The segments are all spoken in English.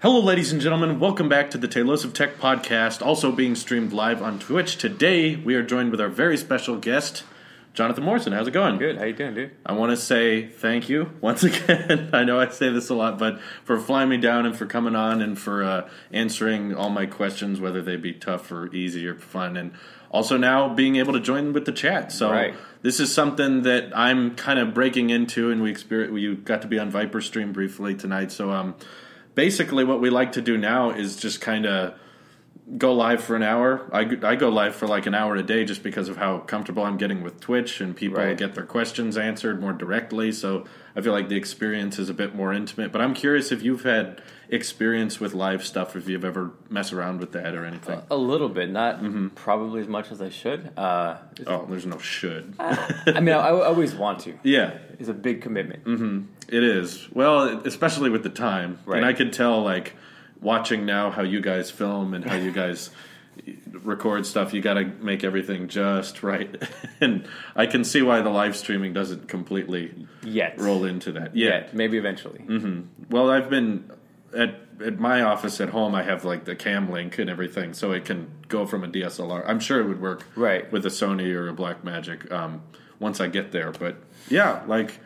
Hello, ladies and gentlemen. Welcome back to the Talos of Tech podcast, also being streamed live on Twitch. Today, we are joined with our very special guest, Jonathan Morrison. How's it going? Good. How you doing, dude? I want to say thank you once again. I know I say this a lot, but for flying me down and for coming on and for answering all my questions, whether they be tough or easy or fun, and also now being able to join with the chat. So This is something that I'm kind of breaking into, and we got to be on Viper Stream briefly tonight. So basically what we like to do now is just kind of go live for an hour. I go live for like an hour a day just because of how comfortable I'm getting with Twitch, and people get their questions answered more directly. So I feel like the experience is a bit more intimate. But I'm curious if you've had experience with live stuff, if you've ever messed around with that or anything. A little bit, not probably as much as I should. There's no should. I mean, I always want to. Yeah. It's a big commitment. Mm-hmm. It is. Well, especially with the time. Right. And I could tell, like, watching now how you guys film and how you guys record stuff, you got to make everything just right. And I can see why the live streaming doesn't completely roll into that. Yet. Maybe eventually. Mm-hmm. Well, I've been at my office at home, I have like the cam link and everything, so it can go from a DSLR. I'm sure it would work with a Sony or a Blackmagic once I get there. But yeah, like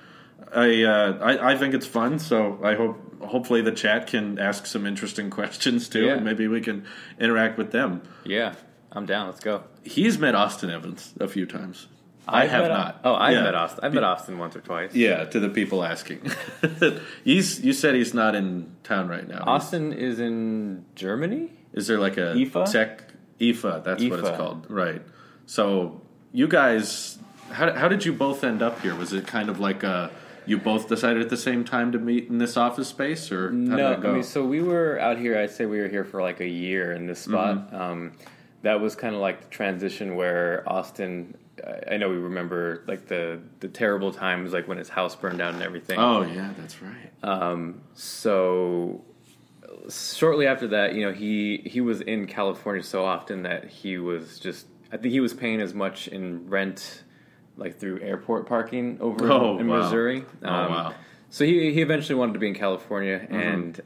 I think it's fun, so I hopefully the chat can ask some interesting questions too, and maybe we can interact with them. Yeah, I'm down. Let's go. He's met Austin Evans a few times. I have not. I've met Austin. I've met Austin once or twice. Yeah, to the people asking. You said he's not in town right now. Austin is in Germany? Is there like a IFA? tech IFA? That's what it's called, right? So you guys, how did you both end up here? Was it kind of like you both decided at the same time to meet in this office space, or how did it go? I mean, so we were out here. I'd say we were here for like a year in this spot. Mm-hmm. That was kind of like the transition where Austin. I know we remember like the terrible times, like when his house burned down and everything. Oh yeah, that's right. So shortly after that, you know, he was in California so often that he was I think he was paying as much in rent, like through airport parking over in Missouri. Wow. So he eventually wanted to be in California, and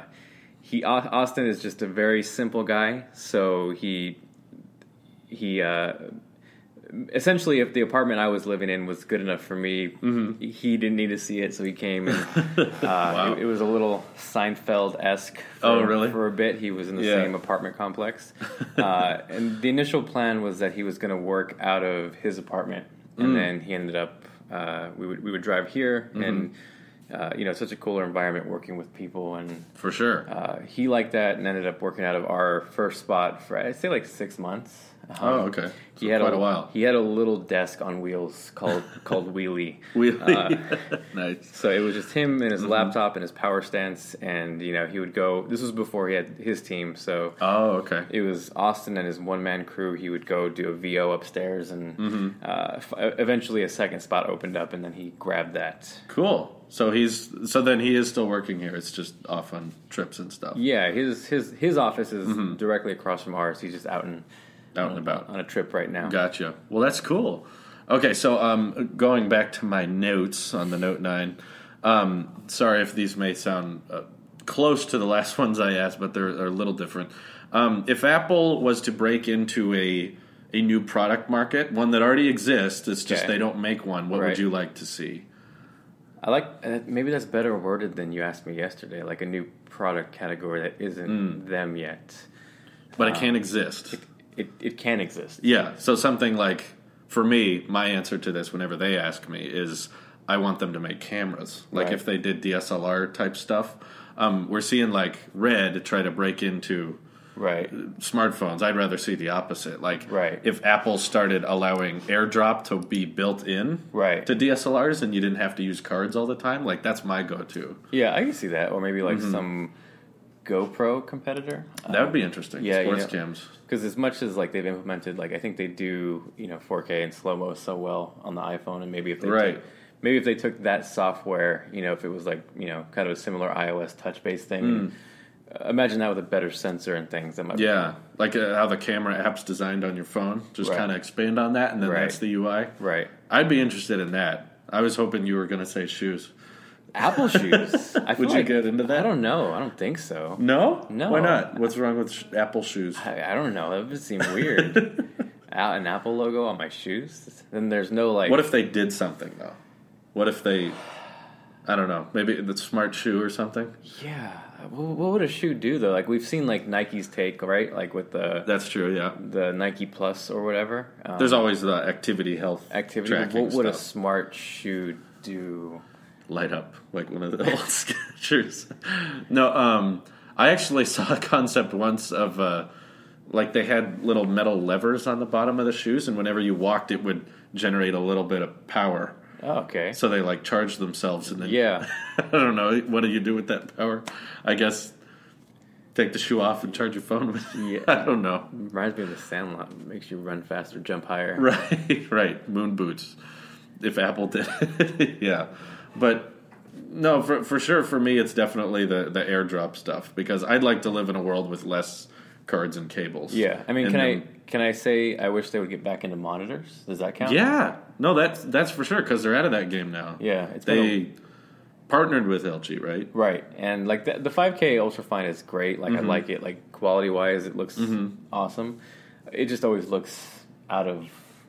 Austin is just a very simple guy. So he essentially, if the apartment I was living in was good enough for me, he didn't need to see it, so he came. And, it was a little Seinfeld-esque for a bit. He was in the same apartment complex. And the initial plan was that he was going to work out of his apartment, and then he ended up, we would drive here, and such a cooler environment working with people. And for sure. He liked that and ended up working out of our first spot for, I'd say, like 6 months. Okay. So he had quite a while. He had a little desk on wheels called Wheelie. Nice. So it was just him and his laptop and his power stance, and he would go. This was before he had his team, so it was Austin and his one-man crew. He would go do a VO upstairs, and eventually a second spot opened up, and then he grabbed that. Cool. So then he is still working here. It's just off on trips and stuff. Yeah, his office is directly across from ours. He's just out and about on a trip right now. Gotcha. Well, that's cool. Okay, so going back to my notes on the Note 9. Sorry if these may sound close to the last ones I asked, but they're a little different. If Apple was to break into a new product market, one that already exists, it's just they don't make one, what would you like to see? I like, maybe that's better worded than you asked me yesterday, like a new product category that isn't them yet. But it can exist. It can exist. Yeah, so something like, for me, my answer to this whenever they ask me is I want them to make cameras. Like if they did DSLR type stuff. We're seeing like Red try to break into smartphones. I'd rather see the opposite. Like if Apple started allowing AirDrop to be built in to DSLRs and you didn't have to use cards all the time, like that's my go-to. Yeah, I can see that. Or maybe like some GoPro competitor. That would be interesting. Yeah, sports cams. Because as much as like they've implemented, like I think they do 4K and slow mo so well on the iPhone, and maybe if they took that software, if it was like kind of a similar iOS touch based thing, imagine that with a better sensor and things. That might be cool. Like how the camera app's designed on your phone. Just kind of expand on that, and then that's the UI. Right. I'd be interested in that. I was hoping you were going to say shoes. Apple shoes. Would you get into that? I don't know. I don't think so. No? No. Why not? What's wrong with Apple shoes? I don't know. That would seem weird. An Apple logo on my shoes? Then there's no like... What if they did something, though? What if they... I don't know. Maybe the smart shoe or something? Yeah. What would a shoe do, though? Like, we've seen, like, Nike's take, right? Like, with the... That's true, yeah. The Nike Plus or whatever. There's always the activity health tracking What would a smart shoe do? Light up, like one of the old Skechers. No, I actually saw a concept once of, like, they had little metal levers on the bottom of the shoes, and whenever you walked, it would generate a little bit of power. Oh, okay. So they like charge themselves and then yeah. I don't know, what do you do with that power? I guess take the shoe off and charge your phone with it. Yeah. I don't know. Reminds me of the Sandlot. It makes you run faster, jump higher. Right. Moon boots. If Apple did it. Yeah. But no, for sure for me it's definitely the AirDrop stuff because I'd like to live in a world with less cards and cables. Yeah. I mean, can I say I wish they would get back into monitors? Does that count? Yeah. No, that's for sure because they're out of that game now. Yeah. They partnered with LG, right? Right. And like the 5K Ultrafine is great. Like I like it. Like quality wise, it looks awesome. It just always looks out of,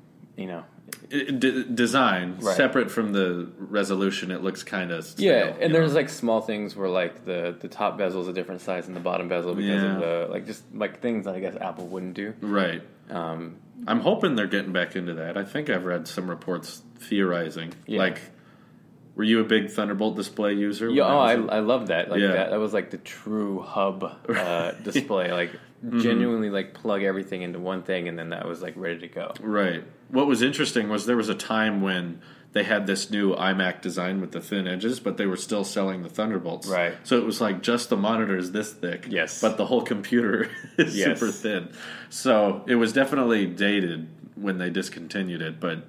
design right. Separate from the resolution. It looks kind of stale, yeah. And there's like small things where like the top bezel is a different size than the bottom bezel because of the like just like things that I guess Apple wouldn't do. Right. I'm hoping they're getting back into that. I think I've read some reports theorizing. Yeah. Like, were you a big Thunderbolt display user? Yeah, I love that. Like that was like the true hub display. Like genuinely like plug everything into one thing and then that was like ready to go. Right. What was interesting was there was a time when they had this new iMac design with the thin edges, but they were still selling the Thunderbolts. Right. So it was like just the monitor is this thick. Yes. But the whole computer is super thin. So it was definitely dated when they discontinued it. But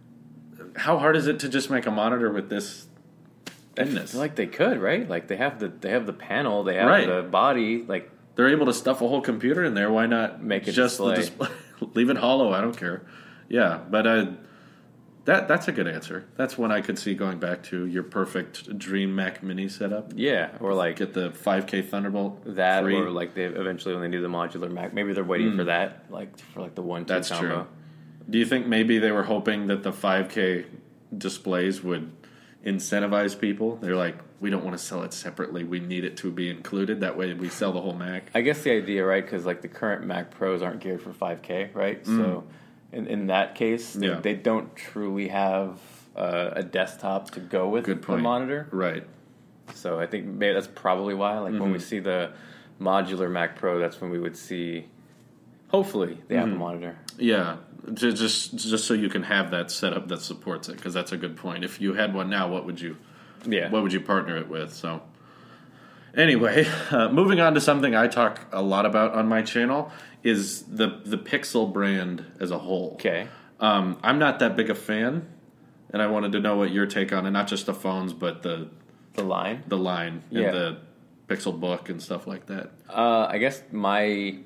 how hard is it to just make a monitor with this thinness? I feel like they could, right? Like they have the panel, they have the body, like they're able to stuff a whole computer in there. Why not make it just display? The display? Leave it hollow. I don't care. Yeah, but that's a good answer. That's one I could see going back to your perfect dream Mac Mini setup. Yeah, or like get the 5K Thunderbolt. That, free. Or like they eventually when they do the modular Mac, maybe they're waiting for that, like for like the 1-2 That's combo. True. Do you think maybe they were hoping that the 5K displays would incentivize people? They're like, we don't want to sell it separately. We need it to be included. That way we sell the whole Mac. I guess the idea, right? Because like the current Mac Pros aren't geared for 5K, right? So in that case, they don't truly have a desktop to go with the monitor. Right. So I think maybe that's probably why. Like when we see the modular Mac Pro, that's when we would see, hopefully, the Apple monitor. Yeah. Just so you can have that setup that supports it, because that's a good point. If you had one now, what would you partner it with? So anyway, moving on to something I talk a lot about on my channel is the Pixel brand as a whole. Okay. I'm not that big a fan, and I wanted to know what your take on it, not just the phones, but the line, and the Pixel Book and stuff like that. I guess my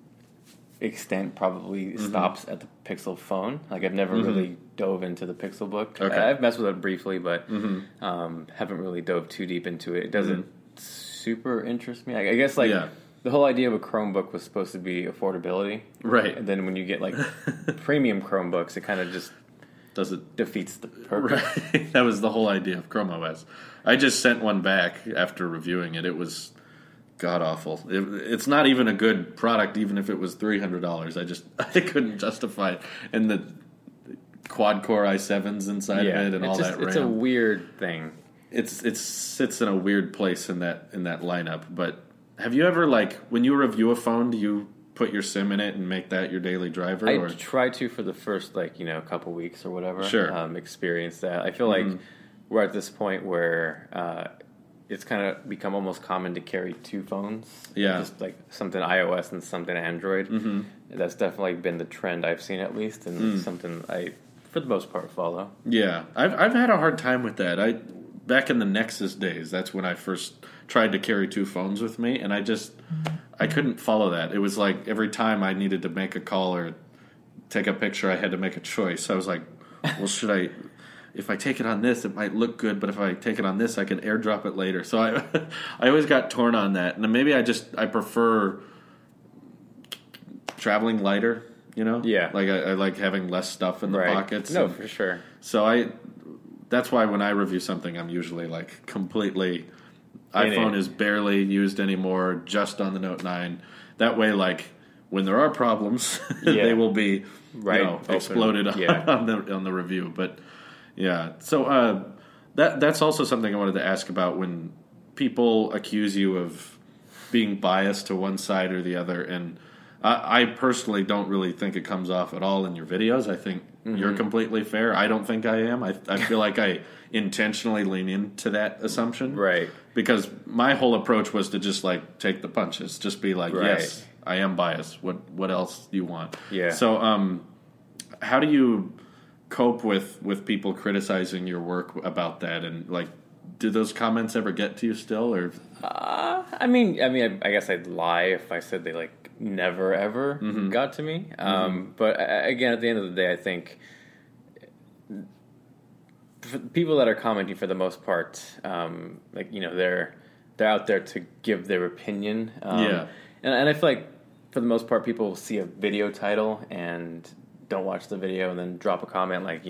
extent probably stops at the Pixel phone. Like I've never really dove into the Pixel Book. Okay. I've messed with it briefly, but haven't really dove too deep into it. It doesn't super interest me. I guess the whole idea of a Chromebook was supposed to be affordability, right? And then when you get like premium Chromebooks, it kind of just defeats the purpose. Right. That was the whole idea of Chrome OS. I just sent one back after reviewing it. It was god awful. It's not even a good product, even if it was $300. I couldn't justify it. And the quad core i7s inside of it and all that RAM. It's a weird thing. It sits in a weird place in that lineup. But have you ever, like, when you review a phone, do you put your SIM in it and make that your daily driver? I try to for the first couple weeks or whatever. Sure. Experience that. I feel like we're at this point where it's kind of become almost common to carry two phones. Yeah. Just like something iOS and something Android. Mm-hmm. That's definitely been the trend I've seen at least, and something I, for the most part, follow. Yeah. I've had a hard time with that. Back in the Nexus days, that's when I first tried to carry two phones with me, and I couldn't follow that. It was like every time I needed to make a call or take a picture, I had to make a choice. I was like, well, should I... if I take it on this, it might look good, but if I take it on this, I can airdrop it later. So I always got torn on that. And maybe I prefer traveling lighter, Yeah. Like I like having less stuff in the pockets. No, for sure. So that's why when I review something, I'm usually like completely, iPhone is barely used anymore, just on the Note 9. That way, like, when there are problems, they will be exploded on the review. But yeah, so that's also something I wanted to ask about when people accuse you of being biased to one side or the other. And I personally don't really think it comes off at all in your videos. I think you're completely fair. I don't think I am. I feel like I intentionally lean into that assumption. Right. Because my whole approach was to just like take the punches. Just be like, yes, I am biased. What else do you want? Yeah. So how do you cope with people criticizing your work about that? And like, do those comments ever get to you still? Or I guess I'd lie if I said they like never ever got to me. But again, at the end of the day, I think for people that are commenting, for the most part, they're out there to give their opinion. And I feel like for the most part, people see a video title and don't watch the video and then drop a comment like,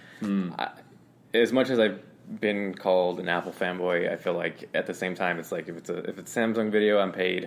as much as I've been called an Apple fanboy, I feel like at the same time it's like if it's Samsung video, I'm paid.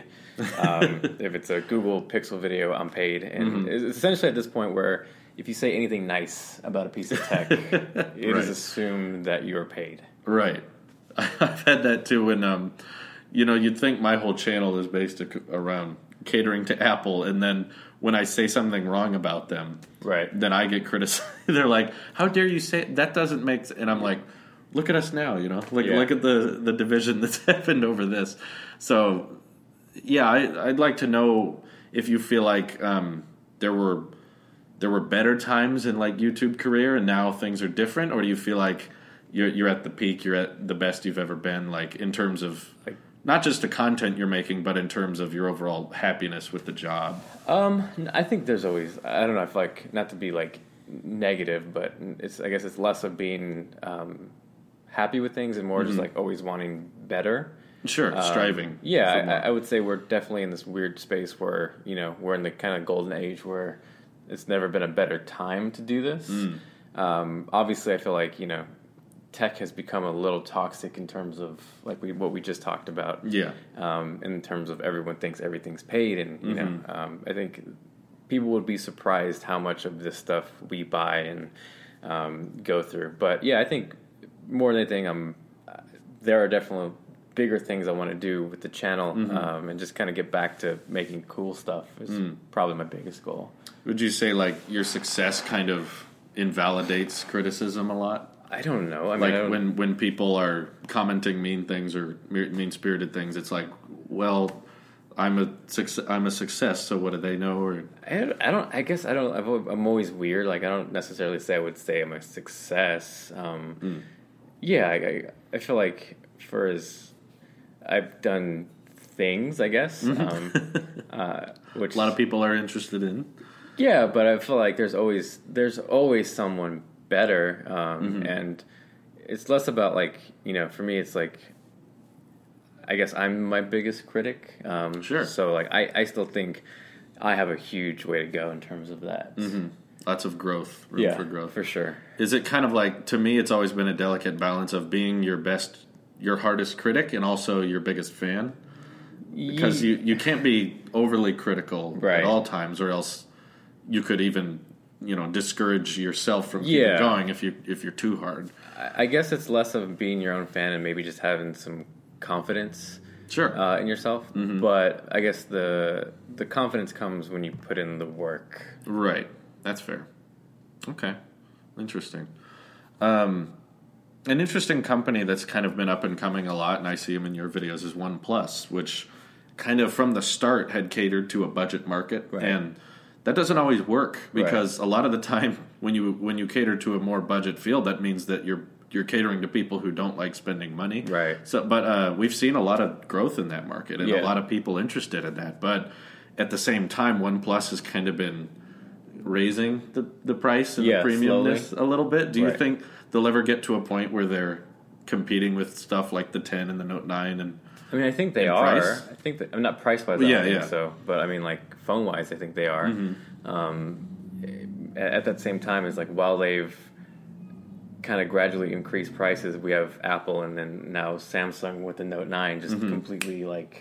If it's a Google Pixel video, I'm paid. And it's essentially at this point where if you say anything nice about a piece of tech, it is assumed that you're paid. Right. I've had that too when you'd think my whole channel is based around catering to Apple, and then when I say something wrong about them, then I get criticized. They're like, "How dare you say that? Doesn't make sense." And I'm like, "Look at us now, look at the division that's happened over this." So, yeah, I'd like to know if you feel like there were better times in like YouTube career and now things are different, or do you feel like you're at the peak, you're at the best you've ever been, like in terms of like not just the content you're making, but in terms of your overall happiness with the job? I think there's always, I don't know, if like, not to be like negative, but I guess it's less of being happy with things and more just like always wanting better. Sure, striving. Yeah, I would say we're definitely in this weird space where, we're in the kind of golden age where it's never been a better time to do this. Obviously, I feel like, tech has become a little toxic in terms of like what we just talked about. Yeah. In terms of everyone thinks everything's paid, and I think people would be surprised how much of this stuff we buy and go through. But yeah, I think more than anything, there are definitely bigger things I want to do with the channel, and just kind of get back to making cool stuff is probably my biggest goal. Would you say like your success kind of invalidates criticism a lot? I don't know. I mean, when people are commenting mean things or mean-spirited things, it's like, well, I'm a success. So what do they know? Or I don't. I guess I don't. I'm always weird. Like I don't necessarily say I would say I'm a success. Yeah, I feel like for as I've done things, I guess, which a lot of people are interested in. Yeah, but I feel like there's always someone better, and it's less about like for me it's like I guess I'm my biggest critic. Sure. So like I still think I have a huge way to go in terms of that. Lots of growth, room for growth, for sure. Is it kind of like, to me, it's always been a delicate balance of being your hardest critic and also your biggest fan, because you can't be overly critical at all times, or else you could even discourage yourself from keeping going if you're too hard. I guess it's less of being your own fan and maybe just having some confidence in yourself. But I guess the confidence comes when you put in the work. Right. That's fair. Okay. Interesting. An interesting company that's kind of been up and coming a lot, and I see them in your videos, is OnePlus, which kind of from the start had catered to a budget market. And that doesn't always work, because a lot of the time when you cater to a more budget field, that means that you're catering to people who don't like spending money. Right. So, but we've seen a lot of growth in that market and a lot of people interested in that. But at the same time, OnePlus has kind of been raising the price and the premiumness slowly. A little bit. Do you think they'll ever get to a point where they're competing with stuff like the 10 and the Note 9 and I mean, I think they are. Price? I think that, I'm not price-wise, I don't think so. But, I mean, like, phone-wise, I think they are. At that same time, it's like, while they've kind of gradually increased prices, we have Apple and then now Samsung with the Note 9 just completely, like...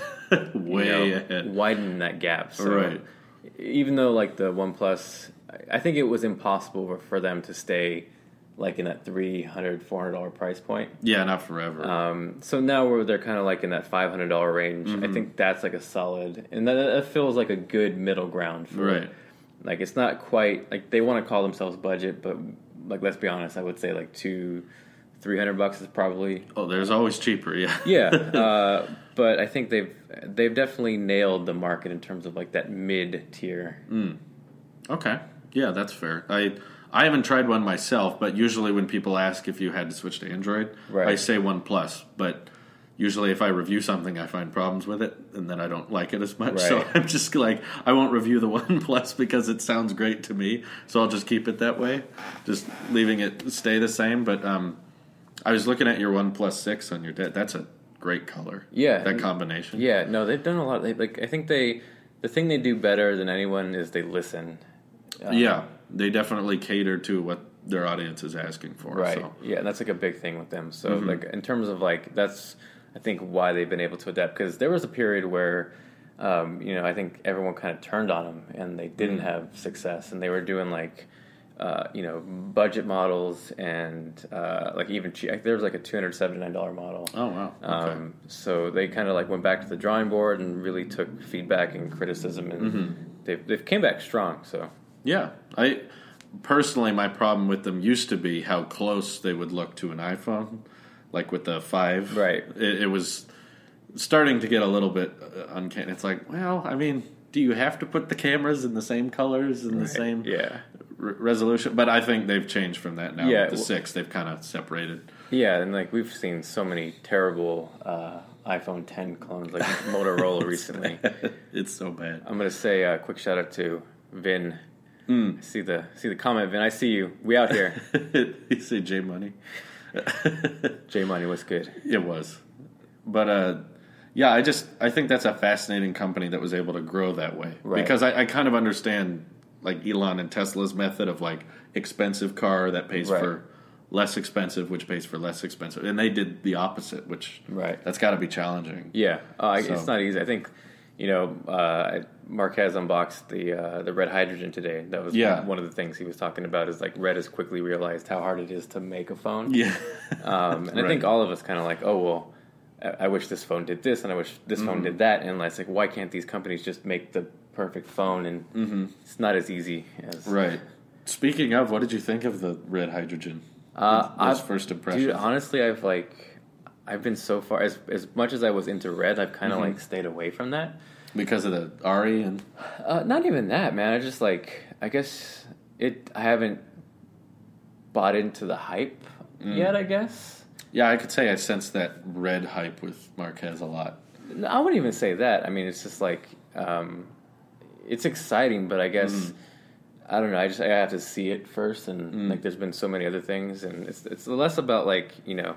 way ahead. Widen that gap. So even though, like, the OnePlus... I think it was impossible for them to stay... like in that $300, $400 price point. Yeah, not forever. So now they're kind of like in that $500 range. I think that's like a solid, and that feels like a good middle ground for like it's not quite like they want to call themselves budget, but like let's be honest, I would say like $200-$300 is probably. Oh, there's always cheaper, yeah. But I think they've definitely nailed the market in terms of like that mid tier. Okay, yeah, that's fair. I haven't tried one myself, but usually when people ask if you had to switch to Android, I say OnePlus. But usually if I review something, I find problems with it, and then I don't like it as much. So I'm just like, I won't review the OnePlus because it sounds great to me. So I'll just keep it that way, just leaving it stay the same. But I was looking at your OnePlus 6 on your that's a great color. Yeah. That combination. Yeah, no, they've done a lot. I think the thing they do better than anyone is they listen. They definitely cater to what their audience is asking for. Right. So. Yeah, and that's like a big thing with them. So like in terms of like that's I think why they've been able to adapt because there was a period where I think everyone kind of turned on them and they didn't have success and they were doing like budget models and like even cheap. There was like a $279 model. Oh wow. Okay. So they kind of like went back to the drawing board and really took feedback and criticism and they've came back strong. So. Yeah, I personally, my problem with them used to be how close they would look to an iPhone, like with the 5. Right. It was starting to get a little bit uncanny. It's like, well, I mean, do you have to put the cameras in the same colors and the same resolution? But I think they've changed from that now. Yeah, with the 6, they've kind of separated. Yeah, and like we've seen so many terrible iPhone 10 clones, like Motorola recently. It's so bad. I'm going to say a quick shout out to Vin. See the comment, Vin. I see you. We out here. You see J Money. J Money was good. It was, but I think that's a fascinating company that was able to grow that way. Right. Because I kind of understand like Elon and Tesla's method of like expensive car that pays for less expensive, which pays for less expensive, and they did the opposite, which that's got to be challenging. Yeah, it's not easy. I think. Marquez unboxed the red hydrogen today. That was one of the things he was talking about. Is like Red has quickly realized how hard it is to make a phone. Yeah, and I think all of us kind of like, oh well, I wish this phone did this, and I wish this phone did that, and it's like, why can't these companies just make the perfect phone? And it's not as easy as Speaking of, what did you think of the red hydrogen? Those first impressions. Dude, honestly, I've been so far as much as I was into Red, I've kind of like stayed away from that because of the Ari and not even that, man. I just I guess I haven't bought into the hype yet. I guess. Yeah, I could say I sensed that Red hype with Marquez a lot. No, I wouldn't even say that. I mean, it's just like it's exciting, but I guess. I don't know. I have to see it first, and like there's been so many other things, and it's less about like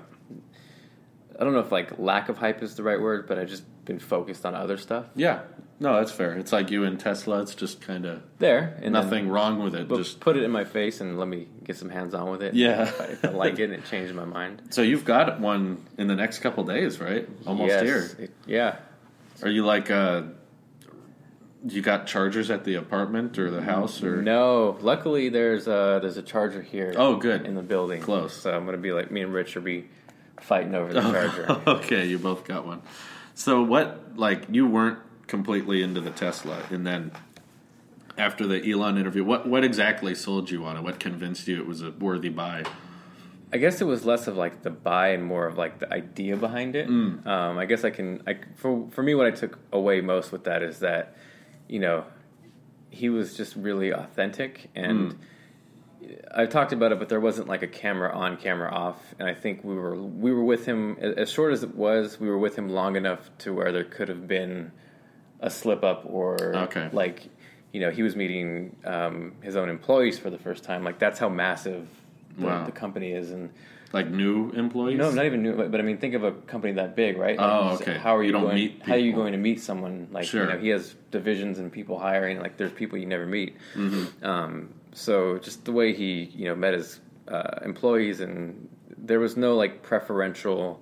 I don't know if like lack of hype is the right word, but I've just been focused on other stuff. Yeah, no, that's fair. It's like you and Tesla. It's just kind of there, and nothing wrong with it. But just put it in my face and let me get some hands on with it. Yeah, if I like it, and it changed my mind. So you've got one in the next couple days, right? Almost here. Yeah. Are you like you got chargers at the apartment or the house, or no? Luckily, there's a charger here. Oh, good. In the building, close. So I'm gonna be like me and Rich will be fighting over the charger. Okay, you both got one. So what? Like you weren't completely into the Tesla, and then after the Elon interview, what exactly sold you on it? What convinced you it was a worthy buy? I guess it was less of like the buy and more of like the idea behind it. I guess for me, what I took away most with that is that. He was just really authentic, and I talked about it, but there wasn't like a camera on, camera off, and I think we were with him as short as it was. We were with him long enough to where there could have been a slip up or like he was meeting his own employees for the first time. Like, that's how massive the company is. And like new employees? No, not even new. But I mean, think of a company that big, right? Like, okay. How are you going? Meet how are you going to meet someone? Like, sure. He has divisions and people hiring. Like, there's people you never meet. Mm-hmm. So just the way he met his employees, and there was no like preferential.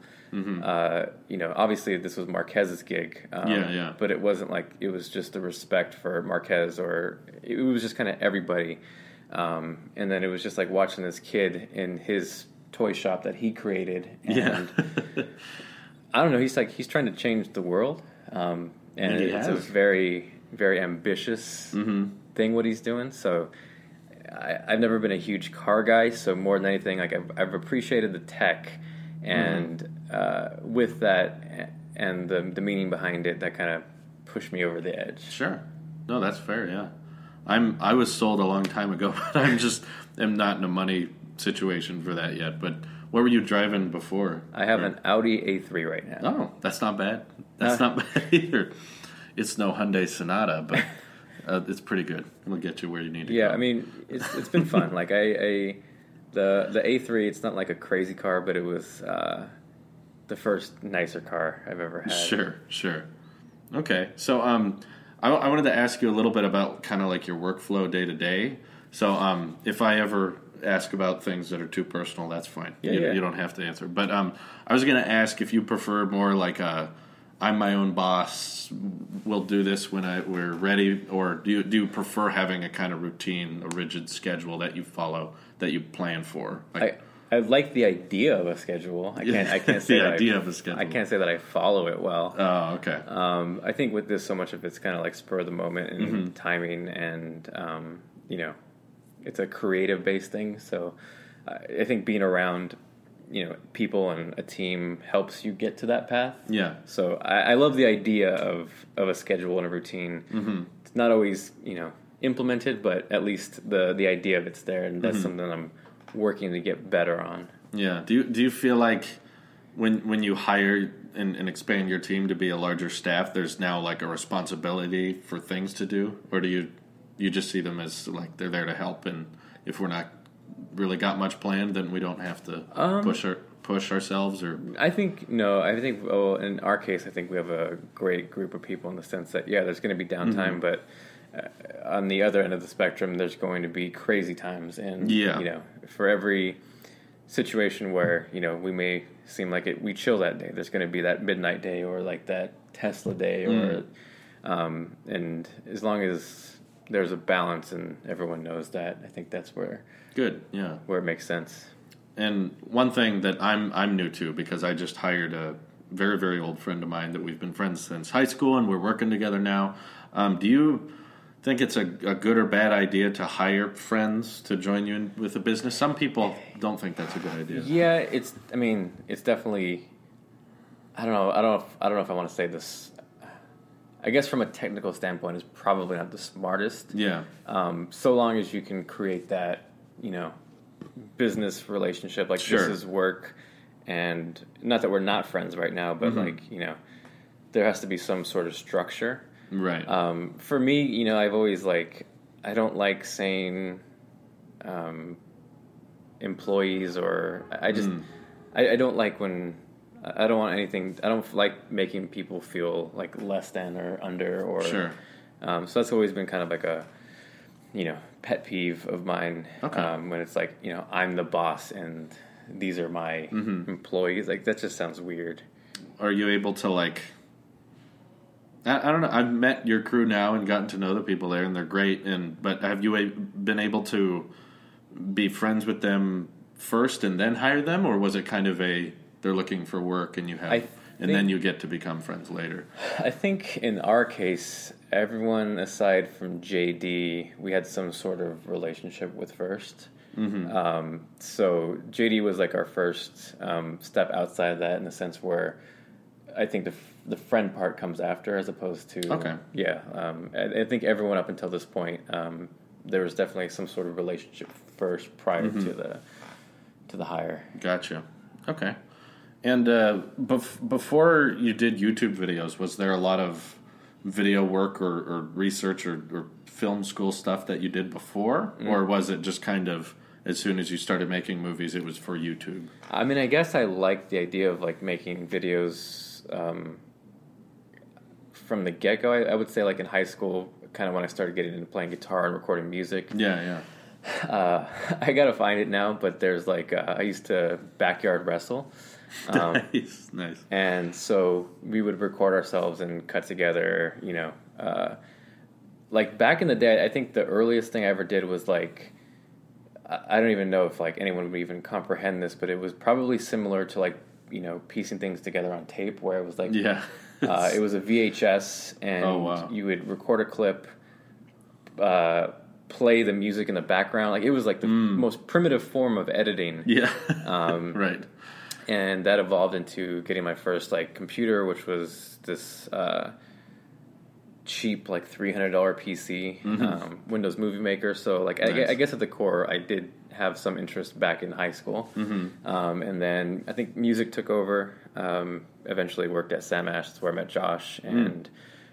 Obviously this was Marquez's gig. But it wasn't like it was just a respect for Marquez, or it was just kind of everybody. And then it was just like watching this kid in his toy shop that he created. And I don't know. He's trying to change the world. And it's a very, very ambitious thing what he's doing. So I've never been a huge car guy. So more than anything, like I've appreciated the tech. And with that and the meaning behind it, that kind of pushed me over the edge. Sure. No, that's fair, yeah. I was sold a long time ago, but I'm not in a money situation for that yet. But what were you driving before? I have an Audi A3 right now. Oh, that's not bad. That's not bad either. It's no Hyundai Sonata, but it's pretty good. It'll get you where you need to go. Yeah, I mean, it's been fun. Like The A3, it's not like a crazy car, but it was the first nicer car I've ever had. Sure. Okay, so I wanted to ask you a little bit about kind of like your workflow day to day. So if I ever ask about things that are too personal, that's fine. You don't have to answer. But I was going to ask if you prefer more like I'm my own boss, we'll do this when we're ready, or do you prefer having a kind of routine, a rigid schedule that you follow, that you plan for? Like, I like the idea of a schedule. I can't say the idea of a schedule. I can't say that I follow it well. Oh, okay. I think with this, so much of it's kind of like spur of the moment and timing, and it's a creative based thing. So I think being around people and a team helps you get to that path. Yeah. So I love the idea of a schedule and a routine. Mm-hmm. It's not always implemented, but at least the idea of it's there, and that's something I'm working to get better on. Yeah. Do you feel like when you hire and expand your team to be a larger staff, there's now like a responsibility for things to do, or do you just see them as like they're there to help, and if we're not really got much planned, then we don't have to push ourselves? Or I think in our case, I think we have a great group of people in the sense that there's going to be downtime, but on the other end of the spectrum, there's going to be crazy times, and for every situation where we may seem like we chill that day, there's going to be that midnight day or like that Tesla day, or and as long as there's a balance and everyone knows that, I think that's where it makes sense. And one thing that I'm new to, because I just hired a very, very old friend of mine that we've been friends since high school, and we're working together now. Do you think it's a good or bad idea to hire friends to join you with a business? Some people don't think that's a good idea. Yeah, it's definitely. I don't know if I want to say this. I guess from a technical standpoint, it's probably not the smartest. Yeah. So long as you can create that, business relationship, like this is work, and not that we're not friends right now, but there has to be some sort of structure. Right. For me, I've always I don't like saying employees, or I just I don't like when I don't want anything. I don't like making people feel like less than or under, or sure. So that's always been kind of like a pet peeve of mine. Okay. When it's like I'm the boss and these are my employees. Like that just sounds weird. Are you able to I don't know. I've met your crew now and gotten to know the people there, and they're great. But have you been able to be friends with them first and then hire them, or was it kind of they're looking for work and then you get to become friends later? I think in our case, everyone aside from JD, we had some sort of relationship with first. Mm-hmm. So JD was like our first step outside of that, in the sense where I think the friend part comes after, as opposed to I think everyone up until this point, there was definitely some sort of relationship first prior to the hire. Gotcha. Okay. And before you did YouTube videos, was there a lot of video work or research or film school stuff that you did before? Or was it just kind of, as soon as you started making movies, it was for YouTube? I mean, I guess I liked the idea of like making videos from the get-go. I would say like in high school, kind of when I started getting into playing guitar and recording music. Yeah. I gotta find it now, but there's like I used to backyard wrestle. Nice. And so we would record ourselves and cut together, like back in the day, I think the earliest thing I ever did was like, I don't even know if like anyone would even comprehend this, but it was probably similar to like, piecing things together on tape, where it was like, it was a VHS and you would record a clip, play the music in the background. Like it was like the most primitive form of editing. Yeah. Right. And that evolved into getting my first like computer, which was this cheap like $300 PC, Windows Movie Maker. So like nice. I guess at the core, I did have some interest back in high school, and then I think music took over. Eventually worked at Sam Ash, that's where I met Josh, and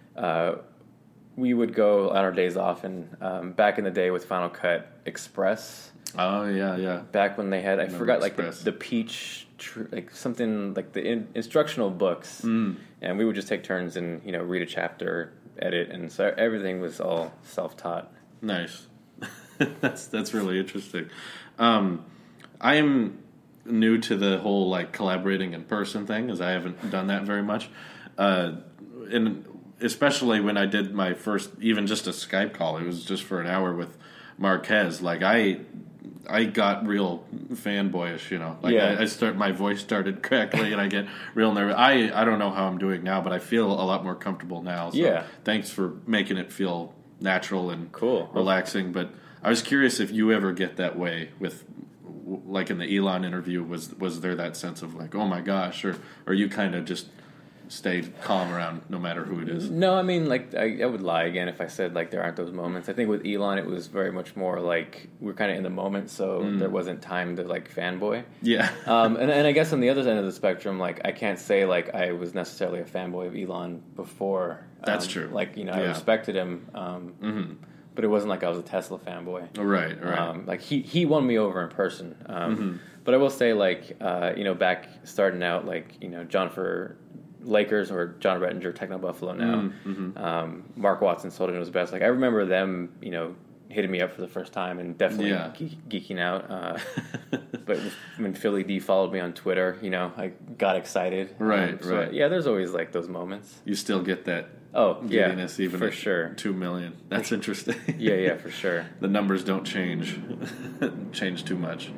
we would go on our days off. And back in the day with Final Cut Express. Oh yeah. Back when they had, I forgot like the Peach. Like something like the instructional books, and we would just take turns and read a chapter, edit, and so everything was all self-taught. Nice. that's really interesting. I am new to the whole like collaborating in person thing, as I haven't done that very much, and especially when I did my first, even just a Skype call, it was just for an hour with Marquez. Like I got real fanboyish, Like my voice started crackly, and I get real nervous. I don't know how I'm doing now, but I feel a lot more comfortable now. So thanks for making it feel natural and relaxing. But I was curious if you ever get that way with, like in the Elon interview, was there that sense of like, oh my gosh, or you kind of just stayed calm around no matter who it is? No, I mean, like, I would lie again if I said, like, there aren't those moments. I think with Elon, it was very much more like we're kind of in the moment, so there wasn't time to, like, fanboy. Yeah. And I guess on the other end of the spectrum, like, I can't say, like, I was necessarily a fanboy of Elon before. That's true. Like, I respected him, but it wasn't like I was a Tesla fanboy. Right. Like, he won me over in person. But I will say, like, back starting out, like, John for Lakers or John Rettinger, Techno Buffalo now. Mark Watson sold it was best. Like I remember them, hitting me up for the first time and definitely geeking out. But when Philly D followed me on Twitter, I got excited. Right. Yeah, there's always like those moments. You still get that. Giddiness, even for sure. 2 million. That's interesting. Yeah, for sure. The numbers don't change too much.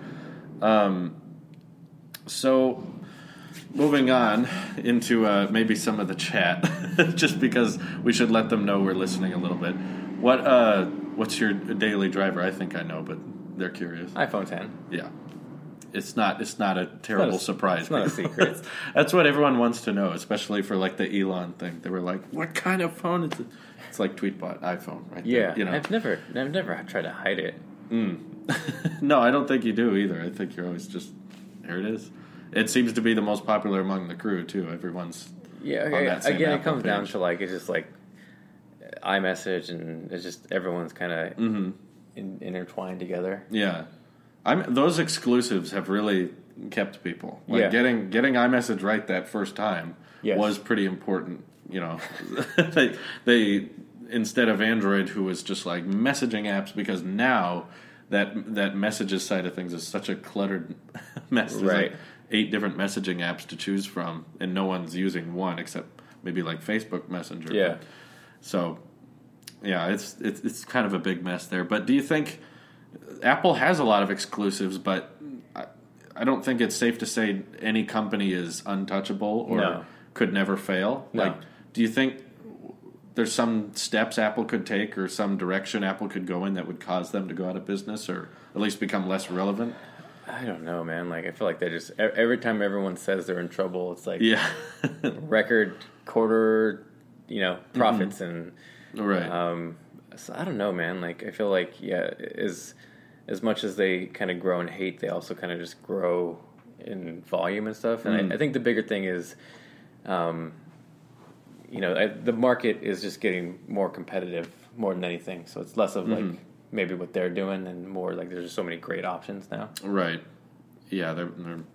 So. Moving on into maybe some of the chat, just because we should let them know we're listening a little bit. What's your daily driver? I think I know, but they're curious. iPhone 10. Yeah, it's not a terrible surprise. It's not a secret. That's what everyone wants to know, especially for like the Elon thing. They were like, "What kind of phone is it?" It's like Tweetbot iPhone, right? Yeah, there, I've never tried to hide it. No, I don't think you do either. I think you're always just there. It is. It seems to be the most popular among the crew too. Everyone's on that same again. Apple It comes page. down to like it's just like iMessage, and it's just everyone's kind of intertwined together. Yeah, those exclusives have really kept people. Like getting iMessage right that first time was pretty important. They instead of Android, who was just like messaging apps, because now that messages side of things is such a cluttered mess. There's like 8 different messaging apps to choose from, and no one's using one except maybe like Facebook Messenger. Yeah. So, yeah, it's kind of a big mess there. But do you think Apple has a lot of exclusives, but I don't think it's safe to say any company is untouchable or could never fail? No. Like, do you think there's some steps Apple could take or some direction Apple could go in that would cause them to go out of business or at least become less relevant? I don't know, man. Like, I feel like they just every time everyone says they're in trouble, it's like record quarter, profits and right. So I don't know, man. Like, I feel like as much as they kind of grow in hate, they also kind of just grow in volume and stuff. And I think the bigger thing is, the market is just getting more competitive more than anything. So it's less of like maybe what they're doing and more like there's just so many great options now. Right. Yeah.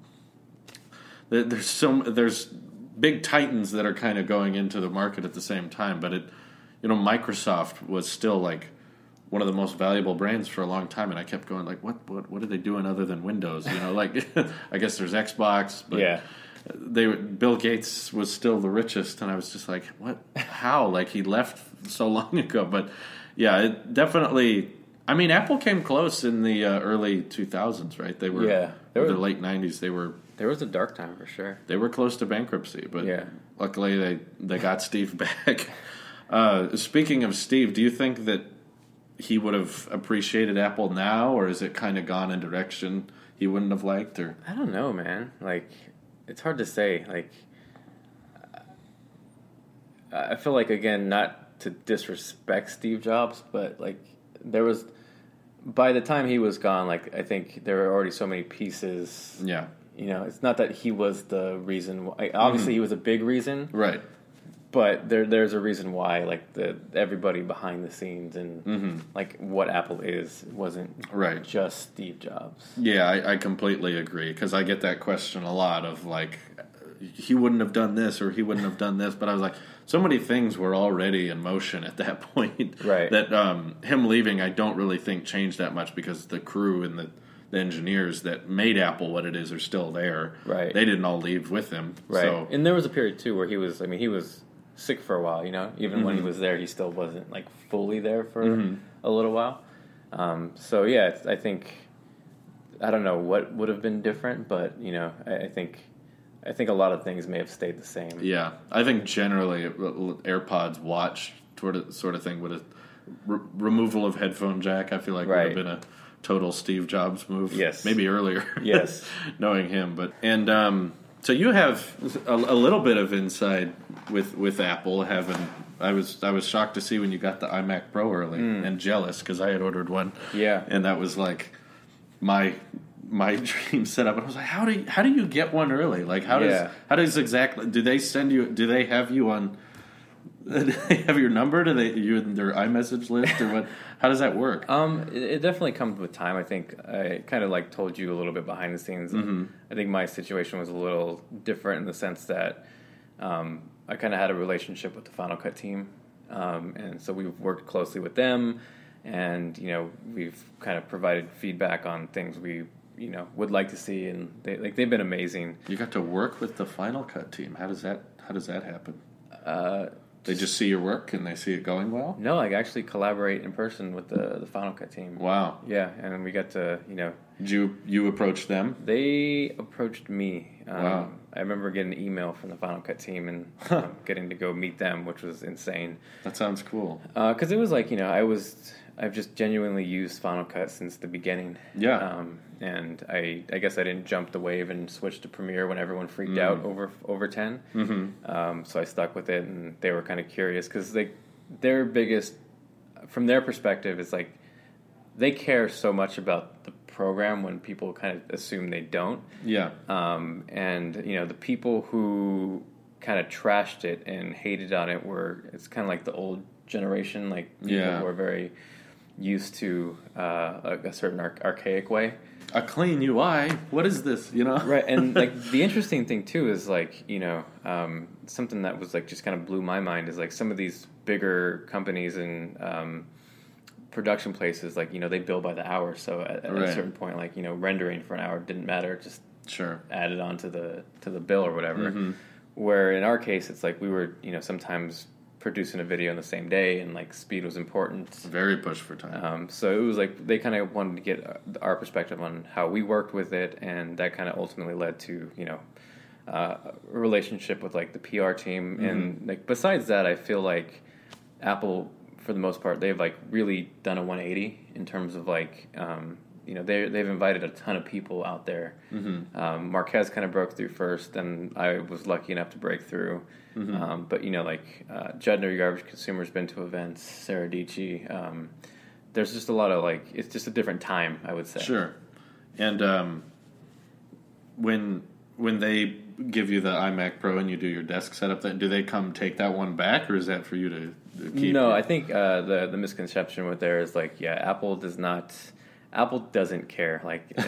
There's big titans that are kind of going into the market at the same time, but Microsoft was still like one of the most valuable brands for a long time, and I kept going like, what are they doing other than Windows? Like I guess there's Xbox, but yeah. Bill Gates was still the richest, and I was just like, what? How? Like he left so long ago, but yeah, it definitely. I mean, Apple came close in the early 2000s, right? They were the late 90s. There was a dark time for sure. They were close to bankruptcy, but luckily they got Steve back. Speaking of Steve, do you think that he would have appreciated Apple now, or is it kind of gone in a direction he wouldn't have liked? Or I don't know, man. Like, it's hard to say. Like, I feel like, again, not to disrespect Steve Jobs, but like there was, by the time he was gone, like I think there were already so many pieces. Yeah. It's not that he was the reason. Obviously, he was a big reason. Right. But there's a reason why, like everybody behind the scenes and like what Apple wasn't just Steve Jobs. Yeah, I completely agree because I get that question a lot of like, he wouldn't have done this or he wouldn't have done this, but I was like, so many things were already in motion at that point. Right. That him leaving, I don't really think changed that much because the crew and the engineers that made Apple what it is are still there. Right. They didn't all leave with him. Right. So. And there was a period too where he was sick for a while, even when he was there, he still wasn't like fully there for a little while. So yeah, I think, I don't know what would have been different, but I think a lot of things may have stayed the same. Yeah, I think generally AirPods watch sort of thing with a removal of headphone jack, I feel like would have been a total Steve Jobs move. Yes, maybe earlier. Yes, knowing him, but so you have a little bit of inside with Apple. I was shocked to see when you got the iMac Pro early and jealous because I had ordered one. Yeah, and that was like my dream setup. And I was like, how do you get one early? Like how does exactly do they send you? Do they have you on? Do they have your number? Do you in their iMessage list or what? How does that work? It definitely comes with time. I think I kind of like told you a little bit behind the scenes. I think my situation was a little different in the sense that I kind of had a relationship with the Final Cut team, and so we've worked closely with them, and we've kind of provided feedback on things we would like to see, and they've been amazing. You got to work with the Final Cut team. How does that happen? They just see your work and they see it going well? No, I actually collaborate in person with the Final Cut team. Wow. Yeah, and we got to, Did you approach them? They approached me. Wow. I remember getting an email from the Final Cut team and getting to go meet them, which was insane. That sounds cool. Because it was like, I've just genuinely used Final Cut since the beginning. Yeah. And I guess I didn't jump the wave and switch to Premiere when everyone freaked out over 10. So I stuck with it, and they were kind of curious because their biggest, from their perspective, is like they care so much about the program when people kind of assume they don't. Yeah. And the people who kind of trashed it and hated on it it's kind of like the old generation, like people who are very used to a certain archaic way. A clean UI. What is this? Right. And like the interesting thing too is like something that was like just kind of blew my mind is like some of these bigger companies and production places, like they bill by the hour. So at a certain point, like rendering for an hour didn't matter, just add it on to the bill or whatever. Where in our case, it's like we were sometimes producing a video in the same day, and like speed was important. Very push for time. So it was like they kind of wanted to get our perspective on how we worked with it, and that kind of ultimately led to a relationship with like the PR team. And like besides that, I feel like Apple, for the most part, they've like really done a 180 in terms of like they've invited a ton of people out there. Marquez kind of broke through first, and I was lucky enough to break through. But Judner, Garbage Consumer's been to events, Sarah Dici. There's just a lot of like, it's just a different time, I would say. Sure. And when they give you the iMac Pro and you do your desk setup, do they come take that one back, or is that for you to keep? No, I think the misconception with there is like, Apple doesn't care.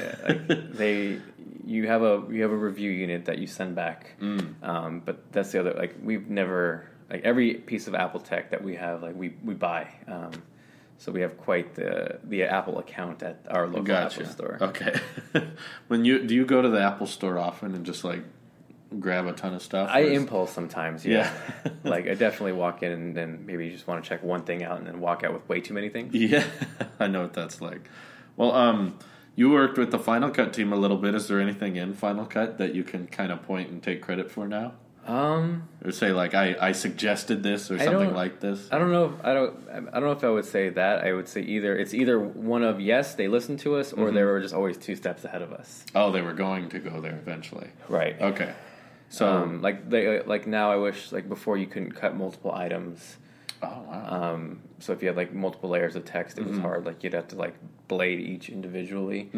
You have a review unit that you send back, but that's the other. Like, we've never, like, every piece of Apple tech that we have, like, we buy. So we have quite the Apple account at our local Apple store. Okay. Do you go to the Apple store often and just like grab a ton of stuff? I impulse sometimes, yeah. Like, I definitely walk in and then maybe just want to check one thing out and then walk out with way too many things. Yeah, I know what that's like. Well, you worked with the Final Cut team a little bit. Is there anything in Final Cut that you can kind of point and take credit for now? Or say like I suggested this or something like this. I don't know. I don't know if I would say that. I would say it's either one of yes, they listened to us, or they were just always 2 steps ahead of us. Oh, they were going to go there eventually. Right. Okay. So like now, I wish like before you couldn't cut multiple items. Oh wow. So if you had like multiple layers of text, it was hard. Like, you'd have to like blade each individually.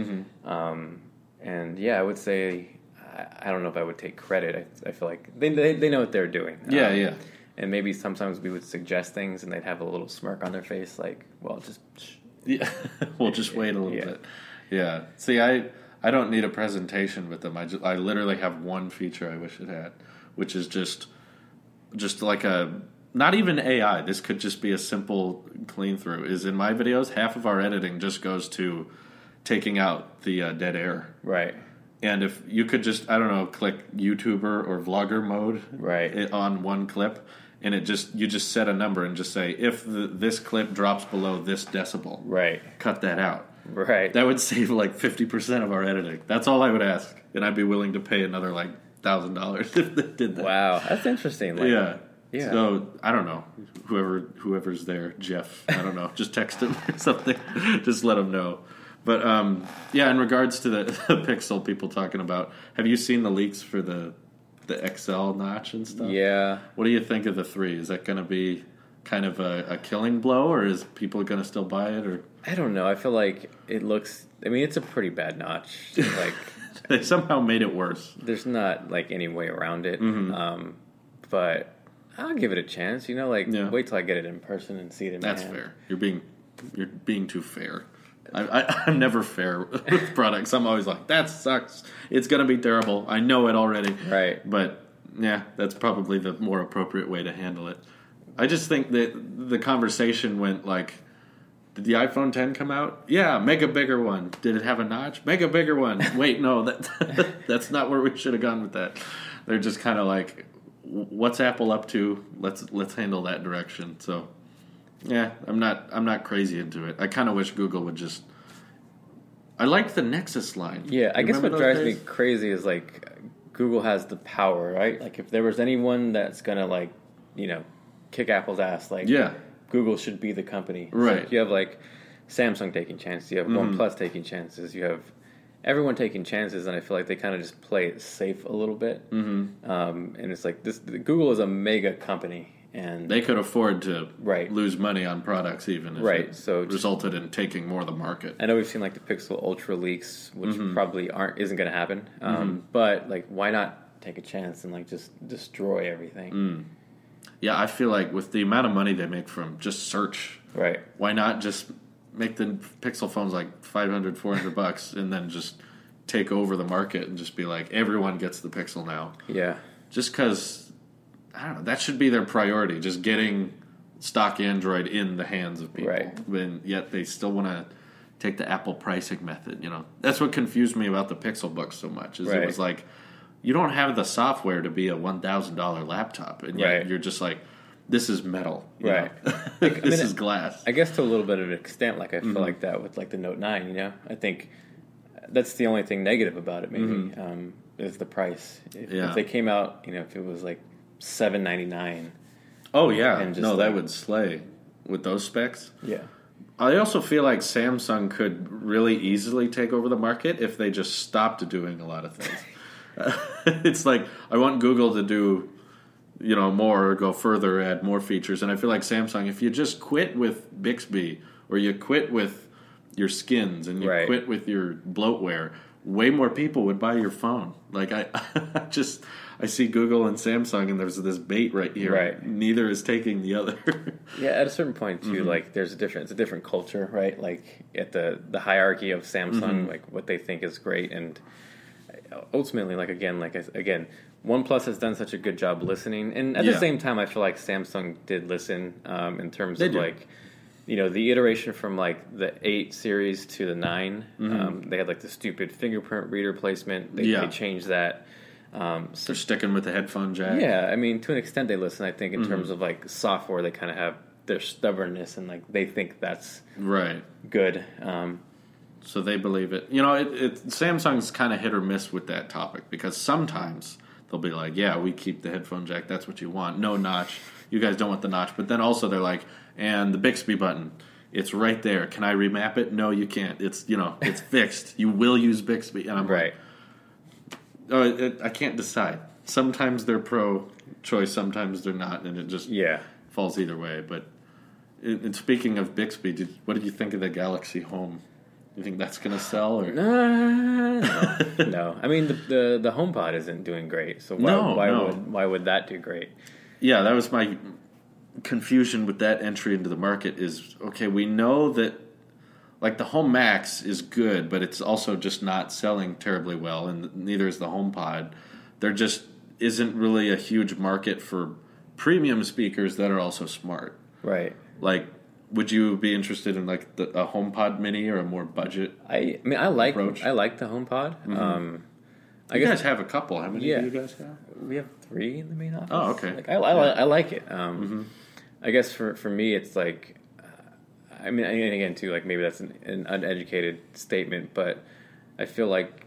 And yeah, I would say. I don't know if I would take credit. I feel like they know what they're doing. Yeah. And maybe sometimes we would suggest things, and they'd have a little smirk on their face, like, "Well, just we'll just wait a little bit." Yeah. See, I don't need a presentation with them. I literally have one feature I wish it had, which is just like not even AI. This could just be a simple clean through. Is in my videos, half of our editing just goes to taking out the dead air. Right. And if you could just, I don't know, click YouTuber or vlogger mode on one clip, and you just set a number and just say, if this clip drops below this decibel, cut that out. Right. That would save like 50% of our editing. That's all I would ask. And I'd be willing to pay another like $1,000 if they did that. Wow. That's interesting. Like, yeah. So, I don't know. Whoever's there, Jeff, I don't know. Just text him or something. Just let him know. But, in regards to the Pixel people talking about, have you seen the leaks for the XL notch and stuff? Yeah. What do you think of the 3? Is that going to be kind of a killing blow, or is people going to still buy it? Or I don't know. I feel like it looks... I mean, it's a pretty bad notch. Like, they somehow made it worse. There's not, like, any way around it. But I'll give it a chance. Wait till I get it in person and see it in my hand. That's fair. You're being too fair. I'm never fair with products. I'm always like, that sucks. It's going to be terrible. I know it already. Right. But, yeah, that's probably the more appropriate way to handle it. I just think that the conversation went like, did the iPhone 10 come out? Yeah, make a bigger one. Did it have a notch? Make a bigger one. Wait, no, that's not where we should have gone with that. They're just kind of like, what's Apple up to? Let's handle that direction. So... yeah, I'm not crazy into it. I kind of wish Google would just... I like the Nexus line. Yeah, I guess what drives me crazy is, like, Google has the power, right? Like, if there was anyone that's going to, like, kick Apple's ass, like, Google should be the company. Right. So you have, like, Samsung taking chances. You have OnePlus taking chances. You have everyone taking chances, and I feel like they kind of just play it safe a little bit. And it's like, Google is a mega company. And they could afford to lose money on products even if it resulted in taking more of the market. I know we've seen like the Pixel Ultra leaks, which probably isn't going to happen. But like, why not take a chance and like just destroy everything? Yeah, I feel like with the amount of money they make from just search, why not just make the Pixel phones like $500, $400 and then just take over the market and just be like, everyone gets the Pixel now. Yeah. Just because... I don't know. That should be their priority, just getting stock Android in the hands of people. Right. And yet they still want to take the Apple pricing method. That's what confused me about the Pixel Book so much. Is it was like, you don't have the software to be a $1,000 laptop, and yet you're just like, this is metal. Right. This is glass. I guess to a little bit of an extent, like I feel like that with like the Note 9. I think that's the only thing negative about it. Maybe is the price. If they came out, if it was like $799. Oh yeah, no, that would slay with those specs. Yeah, I also feel like Samsung could really easily take over the market if they just stopped doing a lot of things. It's like I want Google to do, more, or go further, add more features, and I feel like Samsung, if you just quit with Bixby or you quit with your skins and you quit with your bloatware, way more people would buy your phone. Like I see Google and Samsung, and there's this bait right here. Right. Neither is taking the other. Yeah, at a certain point too, like there's it's a different culture, right? Like at the hierarchy of Samsung, like what they think is great, and ultimately, again, OnePlus has done such a good job listening, and at the same time, I feel like Samsung did listen in terms of like, the iteration from like the 8 series to the 9. They had like the stupid fingerprint reader placement. They changed that. So they're sticking with the headphone jack. Yeah, I mean, to an extent, they listen. I think in terms of like software, they kind of have their stubbornness, and like they think that's right good. So they believe it. Samsung's kind of hit or miss with that topic, because sometimes they'll be like, yeah, we keep the headphone jack. That's what you want. No notch. You guys don't want the notch. But then also they're like, and the Bixby button, it's right there. Can I remap it? No, you can't. It's, it's fixed. You will use Bixby. And I'm right. I can't decide. Sometimes they're pro-choice, sometimes they're not, and it just falls either way. But speaking of Bixby, what did you think of the Galaxy Home? You think that's going to sell? Or? No. I mean, the HomePod isn't doing great, so why would that do great? Yeah, that was my confusion with that entry into the market. Is okay, we know that like the Home Max is good, but it's also just not selling terribly well, and neither is the HomePod. There just isn't really a huge market for premium speakers that are also smart. Right. Like, would you be interested in like a HomePod Mini or a more budget? I like the HomePod. You guys have a couple. How many do you guys have? We have 3 in the main office. Oh, okay. Like I like it. I guess for me, it's like. I mean, and again, too, like maybe that's an uneducated statement, but I feel like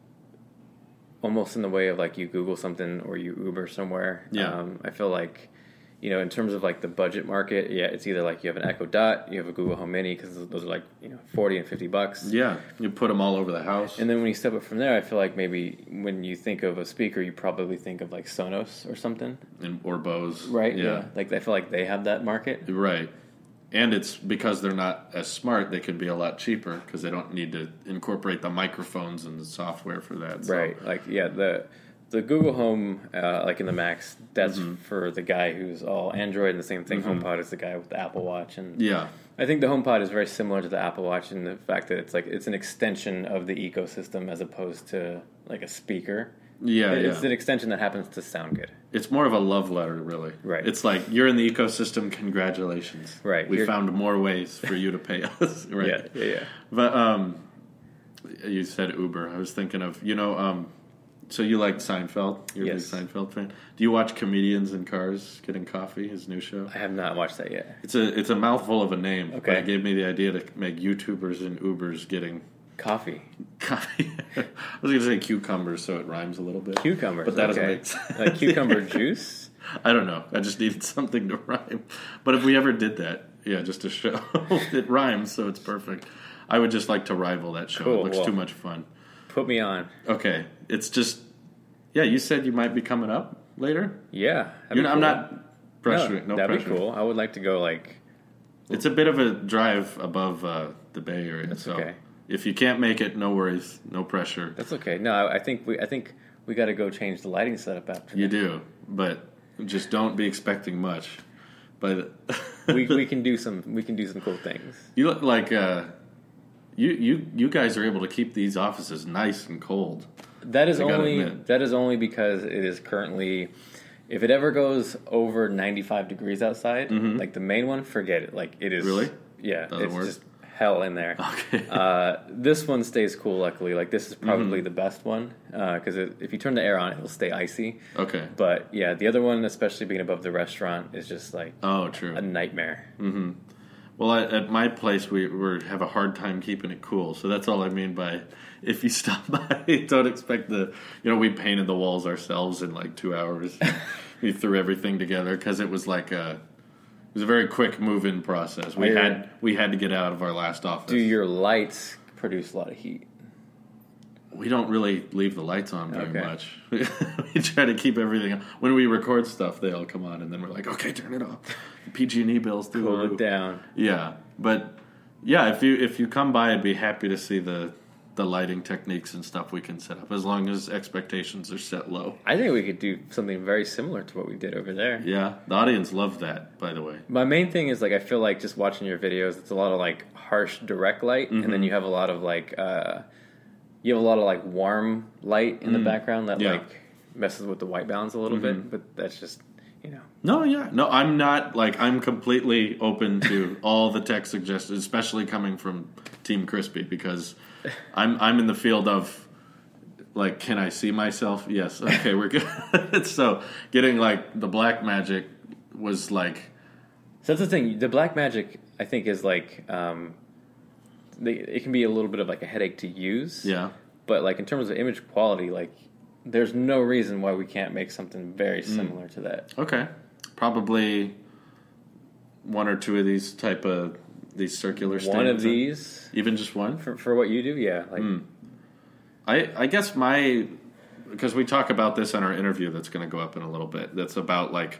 almost in the way of like you Google something or you Uber somewhere. Yeah. I feel like, in terms of like the budget market, it's either like you have an Echo Dot, you have a Google Home Mini, because those are like $40 and $50. Yeah, you put them all over the house. And then when you step up from there, I feel like maybe when you think of a speaker, you probably think of like Sonos or something, or Bose, right? Yeah. Like I feel like they have that market, right? And it's because they're not as smart, they could be a lot cheaper because they don't need to incorporate the microphones and the software for that. So. Right. Like, the Google Home, like in the Max, that's for the guy who's all Android, and the same thing, HomePod is the guy with the Apple Watch. And I think the HomePod is very similar to the Apple Watch in the fact that it's an extension of the ecosystem as opposed to like a speaker. It's an extension that happens to sound good. It's more of a love letter, really. Right. It's like, you're in the ecosystem, congratulations. Right. We found more ways for you to pay us. Right. Yeah. But you said Uber. I was thinking of, so you like Seinfeld? You're a big Seinfeld fan. Do you watch Comedians in Cars Getting Coffee, his new show? I have not watched that yet. It's a mouthful of a name. Okay. But it gave me the idea to make YouTubers and Ubers getting... Coffee. I was going to say cucumbers, so it rhymes a little bit. Cucumbers, but that doesn't make sense. Like cucumber juice? I don't know. I just needed something to rhyme. But if we ever did that, just to show it rhymes, so it's perfect. I would just like to rival that show. Cool, it looks too much fun. Put me on. Okay. It's just, you said you might be coming up later? Yeah. Cool. I'm not pressuring. No that'd pressure. Be cool. I would like to go like... It's a bit of a drive above the Bay Area. That's so. Okay. If you can't make it, no worries, no pressure. That's okay. No, I think we got to go change the lighting setup after. You do, but just don't be expecting much. But we can do some cool things. You look like you guys are able to keep these offices nice and cold. That is only because it is currently. If it ever goes over 95 degrees outside, like the main one, forget it. Like it is really. Yeah, it's just hell in there. Okay. This one stays cool, luckily. Like, this is probably the best one, because if you turn the air on, it'll stay icy. Okay. But, yeah, the other one, especially being above the restaurant, is just, like, true. A nightmare. Mm-hmm. Well, at my place, we have a hard time keeping it cool, so that's all I mean by, if you stop by, don't expect we painted the walls ourselves in, like, 2 hours. We threw everything together, because it was like it was a very quick move-in process. We had to get out of our last office. Do your lights produce a lot of heat? We don't really leave the lights on very much. We try to keep everything on. When we record stuff, they all come on, and then we're like, okay, turn it off. PG&E bills through the roof. Cool it down. Yeah, but if you come by, I'd be happy to see the the lighting techniques and stuff we can set up, as long as expectations are set low. I think we could do something very similar to what we did over there. Yeah, the audience loved that, by the way. My main thing is, like, I feel like just watching your videos, it's a lot of, like, harsh, direct light, and then you have a lot of, like, warm light in the background that, like, messes with the white balance a little bit, but that's just, you know. No, I'm not, like, I'm completely open to all the tech suggestions, especially coming from Team Crispy, because I'm in the field of, like, can I see myself? Yes. Okay, we're good. So getting, like, the Blackmagic was, like... So that's the thing. The Blackmagic, I think, is, like... it can be a little bit of, like, a headache to use. Yeah. But, like, in terms of image quality, like, there's no reason why we can't make something very similar to that. Okay. Probably one or two of these these circular stands. One of these? Even just one? For what you do, yeah. Like, I guess because we talk about this in our interview that's going to go up in a little bit, that's about, like,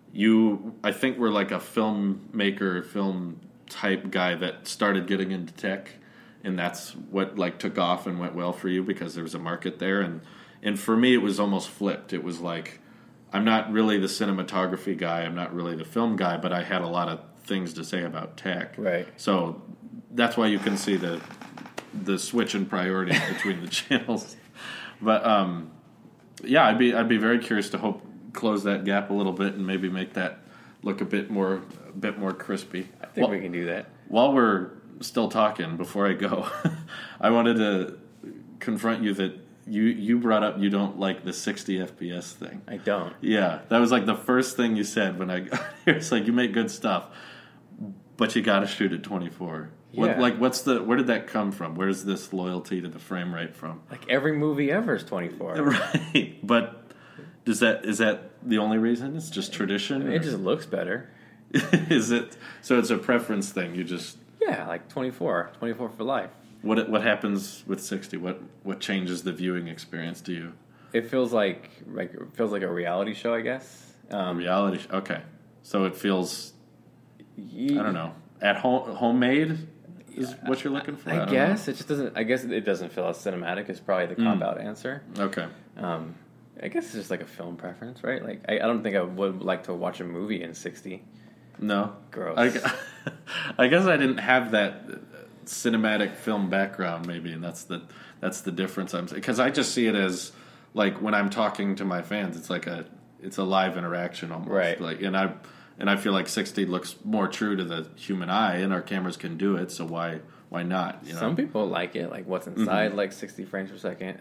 I think we're like a filmmaker, film type guy that started getting into tech, and that's what, like, took off and went well for you because there was a market there. And for me, it was almost flipped. It was like, I'm not really the cinematography guy, I'm not really the film guy, but I had a lot of things to say about tech. Right. So that's why you can see the switch in priority between the channels. But yeah, I'd be very curious to close that gap a little bit and maybe make that look a bit more crispy. I think we can do that. While we're still talking, before I go, I wanted to confront you that you brought up you don't like the 60 FPS thing. I don't. Yeah, that was like the first thing you said when I got here. It's like, you make good stuff, but you got to shoot at 24. Yeah. Where did that come from? Where's this loyalty to the frame rate from? Like, every movie ever is 24. Right, but is that the only reason? It's just tradition? I mean, it just looks better. Is it? So it's a preference thing. You just... Yeah, like 24 for life. What happens with 60? What changes the viewing experience to you? It feels like a reality show, I guess. Reality. Okay, so it feels. I don't know. At home, homemade is what you're looking for. I guess it just doesn't. I guess it doesn't feel as cinematic. Is probably the cop out answer. Okay. I guess it's just like a film preference, right? Like, I don't think I would like to watch a movie in 60. No. Gross. I guess I didn't have that cinematic film background, maybe, and that's the difference. Because I just see it as, like, when I'm talking to my fans, it's a live interaction almost. Right. Like, and I feel like 60 looks more true to the human eye, and our cameras can do it. So why not? You know? Some people like it, like what's inside, like 60 frames per second.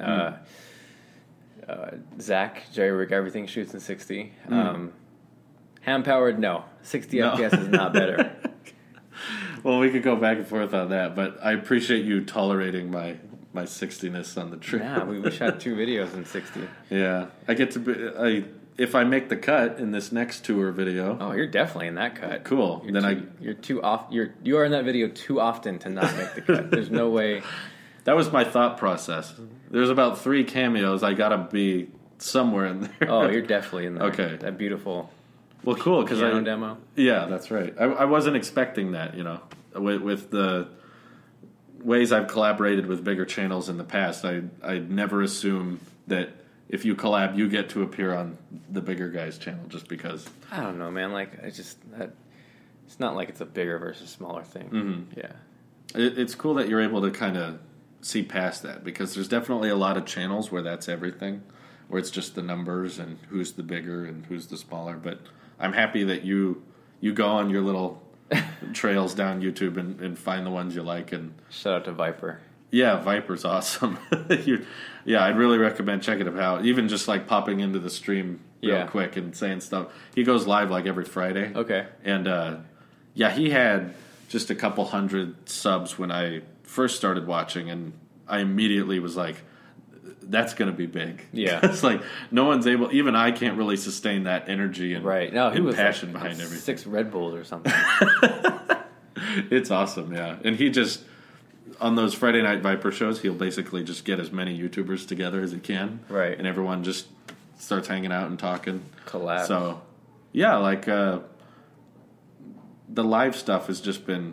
Zach, Jerry Rig, everything shoots in 60. Hand powered, no. 60 FPS is not better. Well, we could go back and forth on that, but I appreciate you tolerating my 60ness on the trip. Yeah, we shot 2 videos in 60. Yeah, I get to be. If I make the cut in this next tour video. Oh, you're definitely in that cut. Cool. You're too off. You are in that video too often to not make the cut. There's no way. That was my thought process. There's about 3 cameos. I gotta be somewhere in there. Oh, you're definitely in there. Okay. That beautiful. Well, cool, because demo. Yeah, that's right. I wasn't expecting that. You know, with the ways I've collaborated with bigger channels in the past, I never assume that if you collab, you get to appear on the bigger guy's channel just because. I don't know, man. Like, it's not like it's a bigger versus smaller thing. Mm-hmm. Yeah, it's cool that you're able to kind of see past that, because there's definitely a lot of channels where that's everything, where it's just the numbers and who's the bigger and who's the smaller. But I'm happy that you go on your little trails down YouTube and find the ones you like. And shout out to Viper. Yeah, Viper's awesome. Yeah, I'd really recommend checking him out. Even just like popping into the stream real quick and saying stuff. He goes live like every Friday. Okay. And he had just a couple hundred subs when I first started watching, and I immediately was like, that's going to be big. Yeah. It's like no one's able, even I can't really sustain that energy and, right. No, and passion behind everything. 6 Red Bulls or something. It's awesome, yeah. And he just, on those Friday Night Viper shows, he'll basically just get as many YouTubers together as he can. Right. And everyone just starts hanging out and talking. Collab. So, yeah, like the live stuff has just been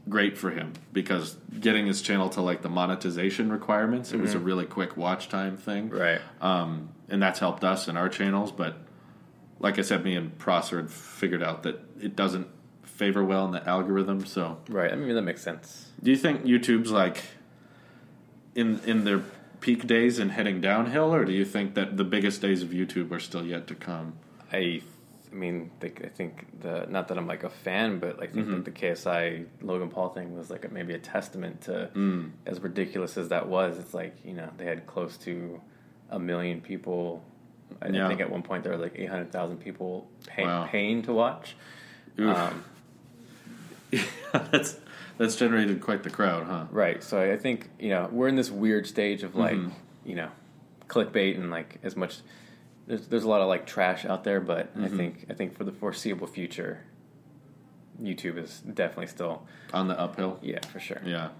great for him because getting his channel to like the monetization requirements, it was a really quick watch time thing. Right. And that's helped us in our channels. But like I said, me and Prosser had figured out that it doesn't favor well in the algorithm. So right. I mean, that makes sense. Do you think YouTube's like in their peak days and heading downhill, or do you think that the biggest days of YouTube are still yet to come? I mean, I think not that I'm like a fan, but I think that the KSI Logan Paul thing was like maybe a testament to as ridiculous as that was. It's like, you know, they had close to 1 million people. I think at one point there were like 800,000 people paying to watch. That's generated quite the crowd, huh? Right. So I think, you know, we're in this weird stage of like, you know, clickbait and like as much. There's a lot of like trash out there, but I think for the foreseeable future, YouTube is definitely still on the uphill. Yeah, for sure. Yeah,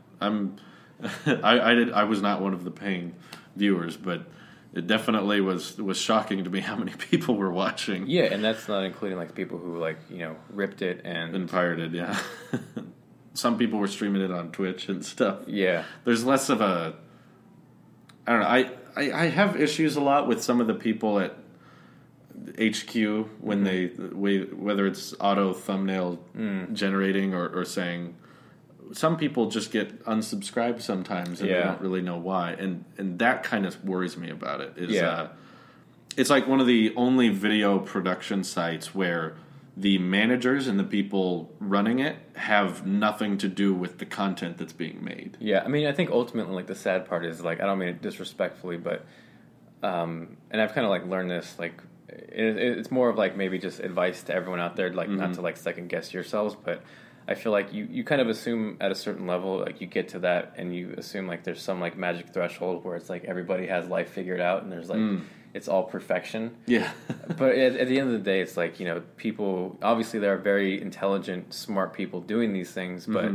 I was not one of the paying viewers, but it definitely was shocking to me how many people were watching. Yeah, and that's not including like people who like, you know, ripped it and pirated. Yeah. Some people were streaming it on Twitch and stuff. Yeah. There's less of a... I don't know. I have issues a lot with some of the people at HQ when whether it's auto thumbnail generating or saying... Some people just get unsubscribed sometimes and they don't really know why. And that kind of worries me about it. It's like one of the only video production sites where... the managers and the people running it have nothing to do with the content that's being made. Yeah, I mean, I think ultimately, like, the sad part is, like, I don't mean it disrespectfully, but, and I've kind of, like, learned this, like, it's more of, like, maybe just advice to everyone out there, like, not to, like, second-guess yourselves, but I feel like you kind of assume at a certain level, like, you get to that, and you assume, like, there's some, like, magic threshold where it's, like, everybody has life figured out, and there's, like... It's all perfection. Yeah. But at the end of the day, it's like, you know, people... Obviously, there are very intelligent, smart people doing these things, but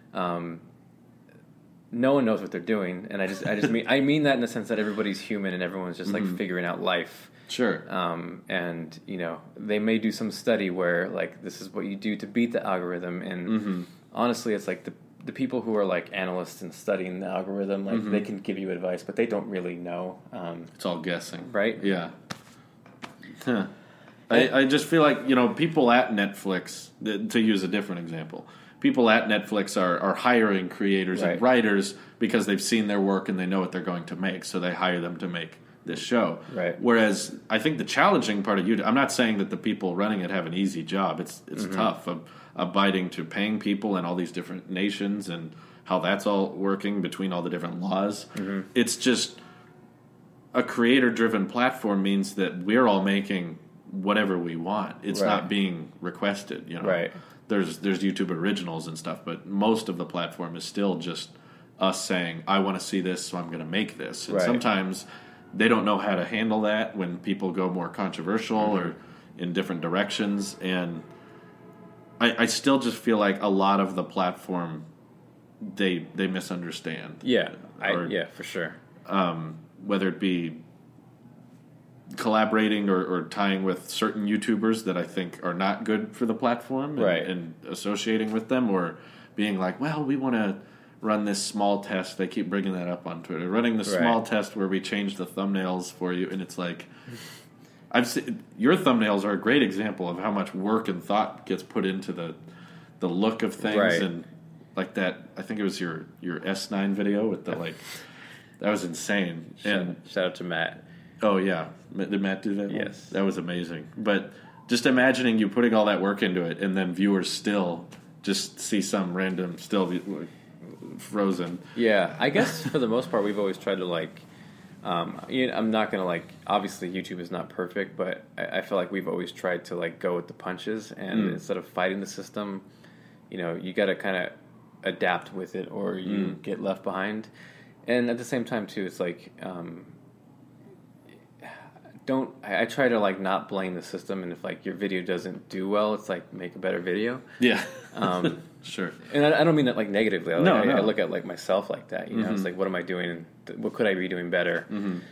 no one knows what they're doing. And I mean that in the sense that everybody's human and everyone's just, like, figuring out life. Sure. And, you know, they may do some study where, like, this is what you do to beat the algorithm. And honestly, it's like the people who are like analysts and studying the algorithm, like they can give you advice, but they don't really know. It's all guessing, right? Yeah. Huh. I just feel like, you know, people at Netflix, to use a different example, people at Netflix are hiring creators and writers because they've seen their work and they know what they're going to make, so they hire them to make this show. Right. Whereas I think the challenging part of YouTube, I'm not saying that the people running it have an easy job. It's tough. Abiding to paying people in all these different nations and how that's all working between all the different laws. It's just a creator-driven platform means that we're all making whatever we want. It's not being requested, you know. Right. There's YouTube originals and stuff, but most of the platform is still just us saying, I want to see this, so I'm going to make this. And sometimes they don't know how to handle that when people go more controversial or in different directions, and I still just feel like a lot of the platform they misunderstand. Yeah, for sure. Whether it be collaborating or tying with certain YouTubers that I think are not good for the platform and associating with them, or being like, well, we want to run this small test. They keep bringing that up on Twitter. Running the small test where we change the thumbnails for you, and it's like... I've seen, your thumbnails are a great example of how much work and thought gets put into the look of things, and like that. I think it was your S9 video with the like that was insane. Shout out to Matt. Oh yeah, did Matt do that? Yes, that was amazing. But just imagining you putting all that work into it, and then viewers still just see some random still frozen. Yeah, I guess for the most part, we've always tried to like. I'm not gonna like. Obviously, YouTube is not perfect, but I feel like we've always tried to like go with the punches, and instead of fighting the system, you know, you got to kind of adapt with it, or you get left behind. And at the same time, too, it's like, I try to like not blame the system, and if like your video doesn't do well, it's like make a better video. Yeah. Sure. And I don't mean that like negatively. I look at like myself like that. You know, it's like, what am I doing? What could I be doing better?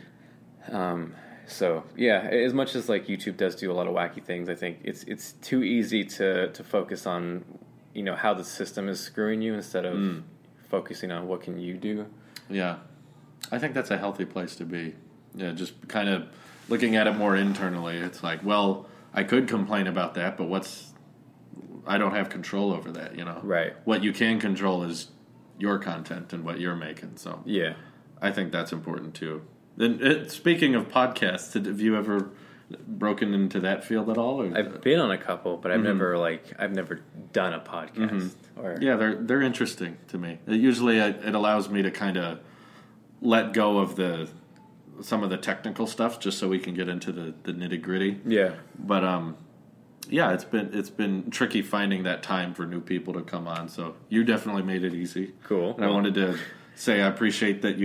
So yeah, as much as like YouTube does do a lot of wacky things, I think it's too easy to focus on how the system is screwing you instead of focusing on what can you do. Yeah. I think that's a healthy place to be. Yeah, just kind of looking at it more internally. It's like, well, I could complain about that, but I don't have control over that, Right. What you can control is your content and what you're making. So yeah, I think that's important too. And speaking of podcasts, have you ever broken into that field at all? Or? I've been on a couple, but I've never done a podcast. Yeah, they're interesting to me. Usually, it allows me to kind of let go of some of the technical stuff, just so we can get into the nitty gritty. Yeah, but yeah, it's been tricky finding that time for new people to come on. So you definitely made it easy. Cool. And I wanted to say I appreciate that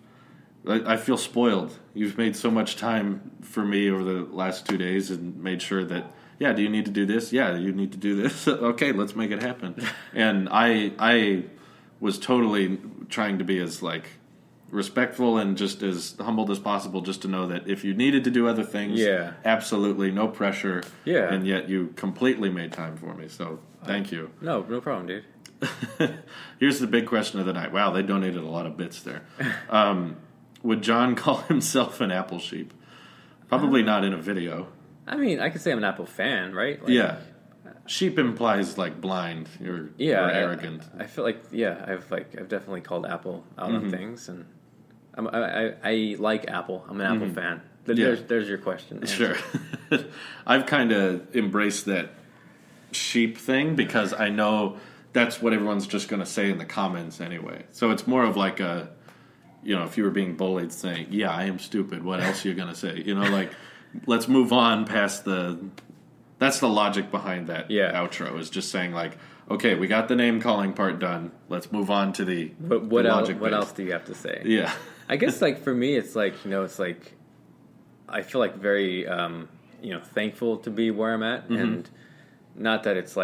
I feel spoiled. You've made so much time for me over the last 2 days and made sure that, yeah, do you need to do this? Yeah, you need to do this. Okay, let's make it happen. And I was totally trying to be as respectful and just as humbled as possible, just to know that if you needed to do other things, absolutely no pressure. Yeah. And yet you completely made time for me. So thank you. No problem, dude. Here's the big question of the night. Wow, they donated a lot of bits there. Would John call himself an Apple sheep? Probably not in a video. I mean, I could say I'm an Apple fan, right? Yeah. Sheep implies blind or arrogant. I feel I've definitely called Apple out on things, and I like Apple. I'm an Apple fan. There's your question. Sure. I've kind of embraced that sheep thing because I know that's what everyone's just going to say in the comments anyway. So it's more of if you were being bullied, saying, "Yeah, I am stupid. What else are you going to say?" Let's move on past the. That's the logic behind that outro. Is just saying okay, we got the name calling part done. Let's move on to the. But what else do you have to say? Yeah, I guess for me, it's I feel very thankful to be where I'm at, and not that it's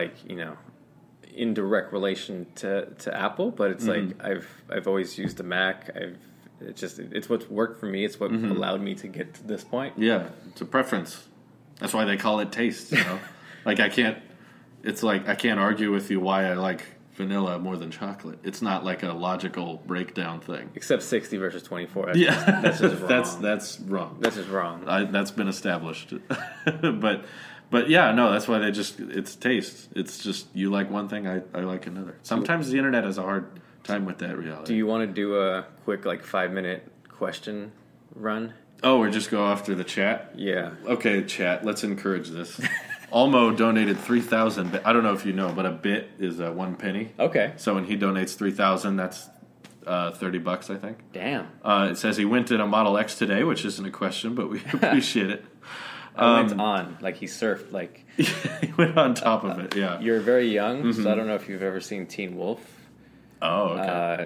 in direct relation to Apple, but it's I've always used a Mac. It's what's worked for me. It's what allowed me to get to this point. Yeah, it's a preference. That's why they call it taste. I can't. It's I can't argue with you why I like vanilla more than chocolate. It's not a logical breakdown thing. Except 60 versus 24. That's just wrong. That's wrong. That's just wrong. That's been established. But yeah, no, that's why it's taste. It's just you like one thing, I like another. Sometimes the internet has a hard time with that reality. Do you want to do a quick 5-minute question run? Oh, we're just go after the chat? Yeah. Okay, chat, let's encourage this. Almo donated 3,000. I don't know if you know, but a bit is 1 penny. Okay. So when he donates 3,000, that's $30, I think. Damn. It says he went in a Model X today, which isn't a question, but we appreciate it. I went on, he surfed, he went on top of it, yeah. You're very young, so I don't know if you've ever seen Teen Wolf. Oh, okay.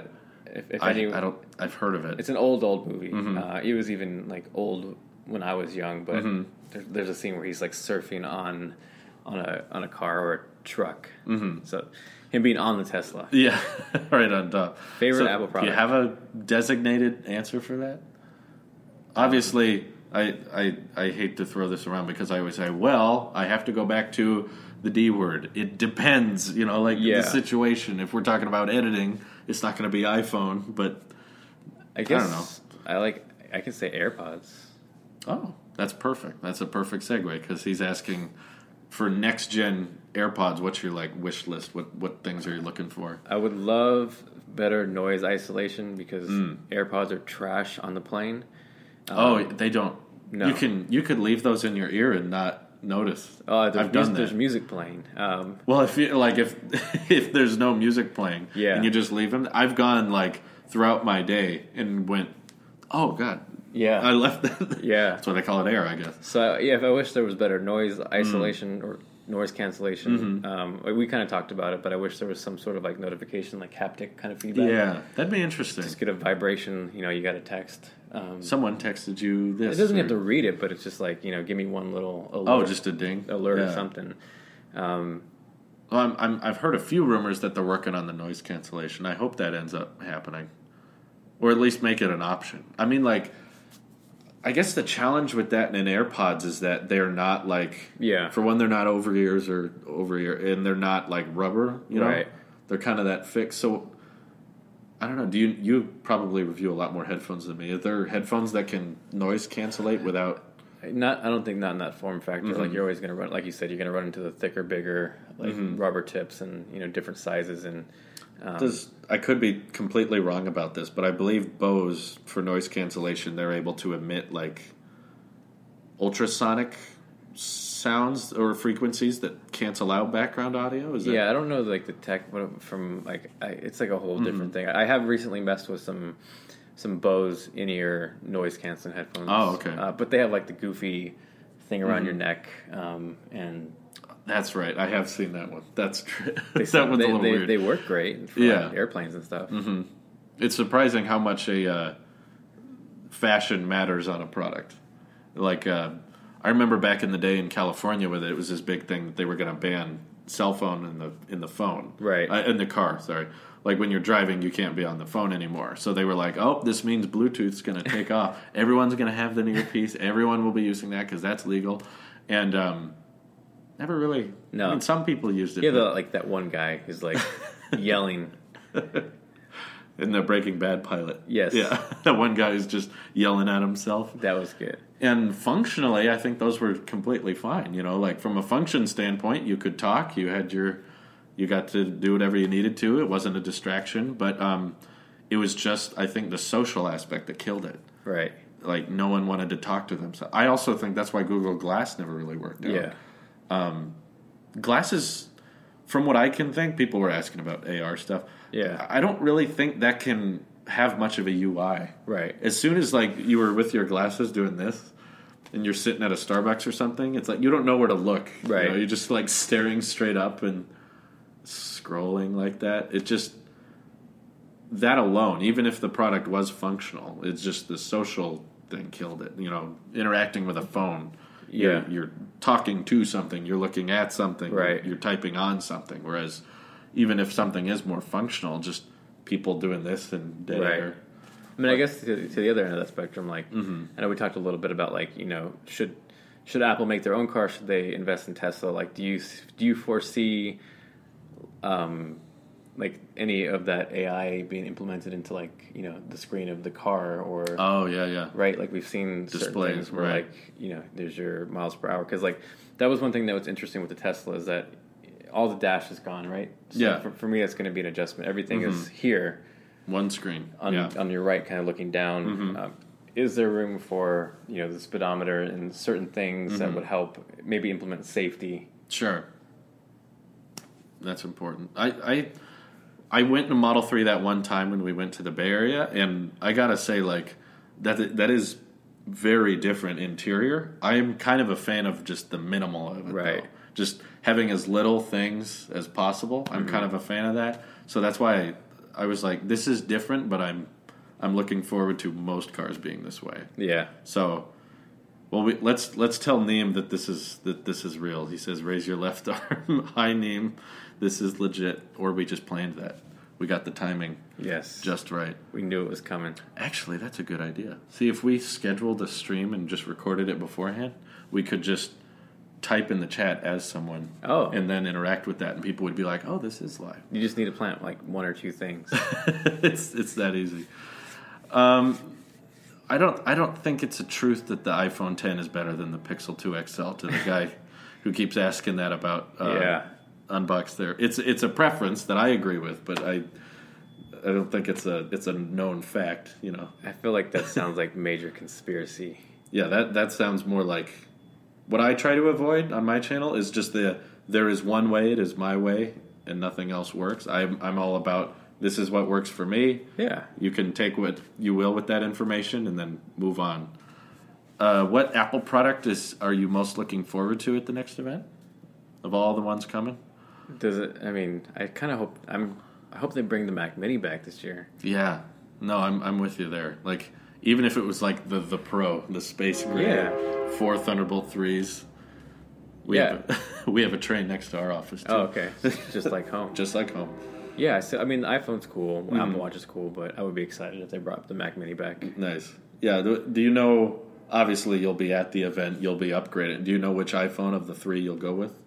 I've heard of it. It's an old movie. It was even old when I was young, but there's a scene where he's surfing on a car or a truck. So him being on the Tesla. Yeah, right on top. Favorite Apple product. Do you have a designated answer for that? Obviously, I hate to throw this around because I always say, well, I have to go back to the D word. It depends, the situation. If we're talking about editing, it's not going to be iPhone, but I don't know. I can say AirPods. Oh, that's perfect. That's a perfect segue because he's asking for next gen AirPods. What's your like wish list? What things are you looking for? I would love better noise isolation because AirPods are trash on the plane. They don't. No. You could leave those in your ear and not notice. I've done that. There's music playing. Well, if you if there's no music playing, and you just leave them, I've gone throughout my day and went, oh god, yeah, I left that. Yeah, that's why they call it air, I guess. So if I wish there was better noise isolation or noise cancellation. We kind of talked about it, but I wish there was some sort of notification, haptic kind of feedback. Yeah, that'd be interesting. Just get a vibration. You got a text. Someone texted you this. It doesn't have to read it, but it's just give me one little alert. Oh, just a ding alert or something. Well, I've heard a few rumors that they're working on the noise cancellation. I hope that ends up happening, or at least make it an option. I mean, I guess the challenge with that in AirPods is that they're not like, for one, they're not over ears or over ear, and they're not like rubber, you know? Right. They're kind of that fixed. So I don't know. Do you probably review a lot more headphones than me? Are there headphones that can noise cancellate without? I don't think not in that form factor. Like you're always going to run, like you said, you're going to run into the thicker, bigger, like rubber tips and different sizes and. I could be completely wrong about this, but I believe Bose, for noise cancellation, they're able to emit like ultrasonic sounds or frequencies that cancel out background audio. I don't know like the tech from like it's like a whole different thing. I have recently messed with some Bose in-ear noise canceling headphones. Oh, okay. But they have like the goofy thing around your neck and. That's right. I have seen that one. That's true. That one's a little weird. They work great for airplanes and stuff. Mm-hmm. It's surprising how much a fashion matters on a product. Like I remember back in the day in California with it was this big thing that they were going to ban cell phone in the phone, right? In the car. Sorry. Like when you're driving, you can't be on the phone anymore. So they were like, "Oh, this means Bluetooth's going to take off. Everyone's going to have the earpiece. Everyone will be using that because that's legal." And never really. No. I mean, some people used it. Yeah, like that one guy who's like yelling. In the Breaking Bad pilot. Yes. Yeah. That one guy who's just yelling at himself. That was good. And functionally, I think those were completely fine. Like from a function standpoint, you could talk. You got to do whatever you needed to. It wasn't a distraction. But it was just, I think, the social aspect that killed it. Right. Like no one wanted to talk to them. So I also think that's why Google Glass never really worked out. Yeah. Glasses, from what I can think, people were asking about AR stuff. Yeah. I don't really think that can have much of a UI. Right. As soon as like you were with your glasses doing this and you're sitting at a Starbucks or something, it's like you don't know where to look. Right. You're just like staring straight up and scrolling like that. It just, that alone, even if the product was functional, it's just the social thing killed it. Interacting with a phone. Yeah. You're talking to something, you're looking at something, right. You're typing on something. Whereas even if something is more functional, just people doing this and dead air. I mean, I guess to the other end of that spectrum, like I know we talked a little bit about like should Apple make their own car? Should they invest in Tesla? Like, do you foresee like any of that AI being implemented into like the screen of the car or right, like we've seen displays certain things where right. like there's your miles per hour, because like that was one thing that was interesting with the Tesla is that all the dash is gone, right? So for me that's going to be an adjustment. Everything is here, one screen on your right, kind of looking down. Is there room for the speedometer and certain things that would help maybe implement safety? Sure, that's important. I went in a Model 3 that one time when we went to the Bay Area, and I gotta say, like, that is very different interior. I am kind of a fan of just the minimal of it, right? Though. Just having as little things as possible. I'm kind of a fan of that. So that's why I was like, this is different, but I'm looking forward to most cars being this way. Yeah. So, well, let's tell Neem that this is real. He says, raise your left arm. Hi, Neem. This is legit. Or we just planned that. We got the timing just right. We knew it was coming. Actually, that's a good idea. See, if we scheduled a stream and just recorded it beforehand, we could just type in the chat as someone and then interact with that, and people would be like, oh, this is live. You just need to plant like one or two things. It's that easy. I don't think it's a truth that the iPhone 10 is better than the Pixel 2 XL, to the guy who keeps asking that about Unbox there. It's a preference that I agree with, but I don't think it's a known fact, I feel like that sounds like major conspiracy. Yeah, that sounds more like what I try to avoid on my channel is just there is one way, it is my way, and nothing else works. I'm all about this is what works for me. Yeah. You can take what you will with that information and then move on. What Apple product are you most looking forward to at the next event? Of all the ones coming? I kind of hope I hope they bring the Mac Mini back this year. Yeah. No, I'm with you there. Like, even if it was like the Pro, the Space Gray, 4 Thunderbolt 3s. We have a tray next to our office too. Oh, okay. Just like home. Just like home. Yeah, so the iPhone's cool, Apple Watch is cool, but I would be excited if they brought the Mac Mini back. Nice. Yeah, do you know obviously you'll be at the event, you'll be upgraded. Do you know which iPhone of the 3 you'll go with?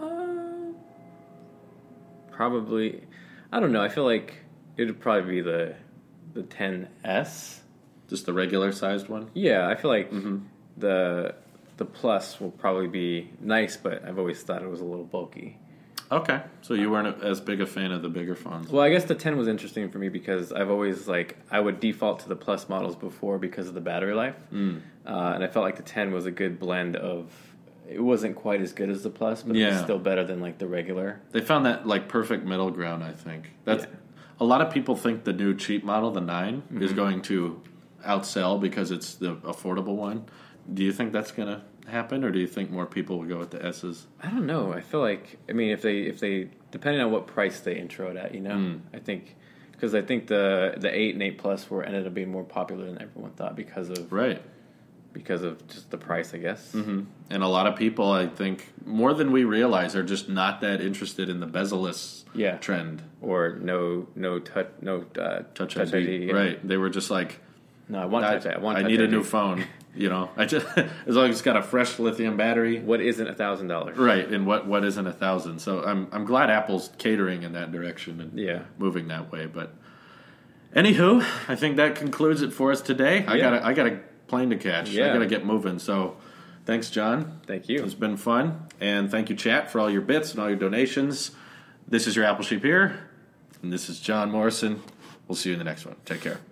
Probably, I don't know. I feel like it would probably be the XS. Just the regular sized one? Yeah, I feel like the Plus will probably be nice, but I've always thought it was a little bulky. Okay, so you weren't as big a fan of the bigger phones. Well, I guess the 10 was interesting for me because I've always, I would default to the Plus models before because of the battery life. And I felt like the 10 was a good blend of, it wasn't quite as good as the Plus, but it was still better than, the regular. They found that, perfect middle ground, I think. That's a lot of people think the new cheap model, the 9, is going to outsell because it's the affordable one. Do you think that's going to happen, or do you think more people will go with the S's? I don't know. I feel like, if they depending on what price they intro it at, I think, because I think the 8 and 8 Plus ended up being more popular than everyone thought because of just the price, I guess. And a lot of people, I think, more than we realize, are just not that interested in the bezel-less trend, or no touch ID. Right? They were just like, no, I want touch ID. I need a new phone. I just as long as it's got a fresh lithium battery. What isn't $1,000? Right, and what isn't $1,000? So I'm glad Apple's catering in that direction and moving that way. But anywho, I think that concludes it for us today. I got a plane to catch. I got to get moving. So thanks, John. Thank you. It's been fun, and thank you, chat, for all your bits and all your donations. This is your Apple Sheep here, and this is John Morrison. We'll see you in the next one. Take care.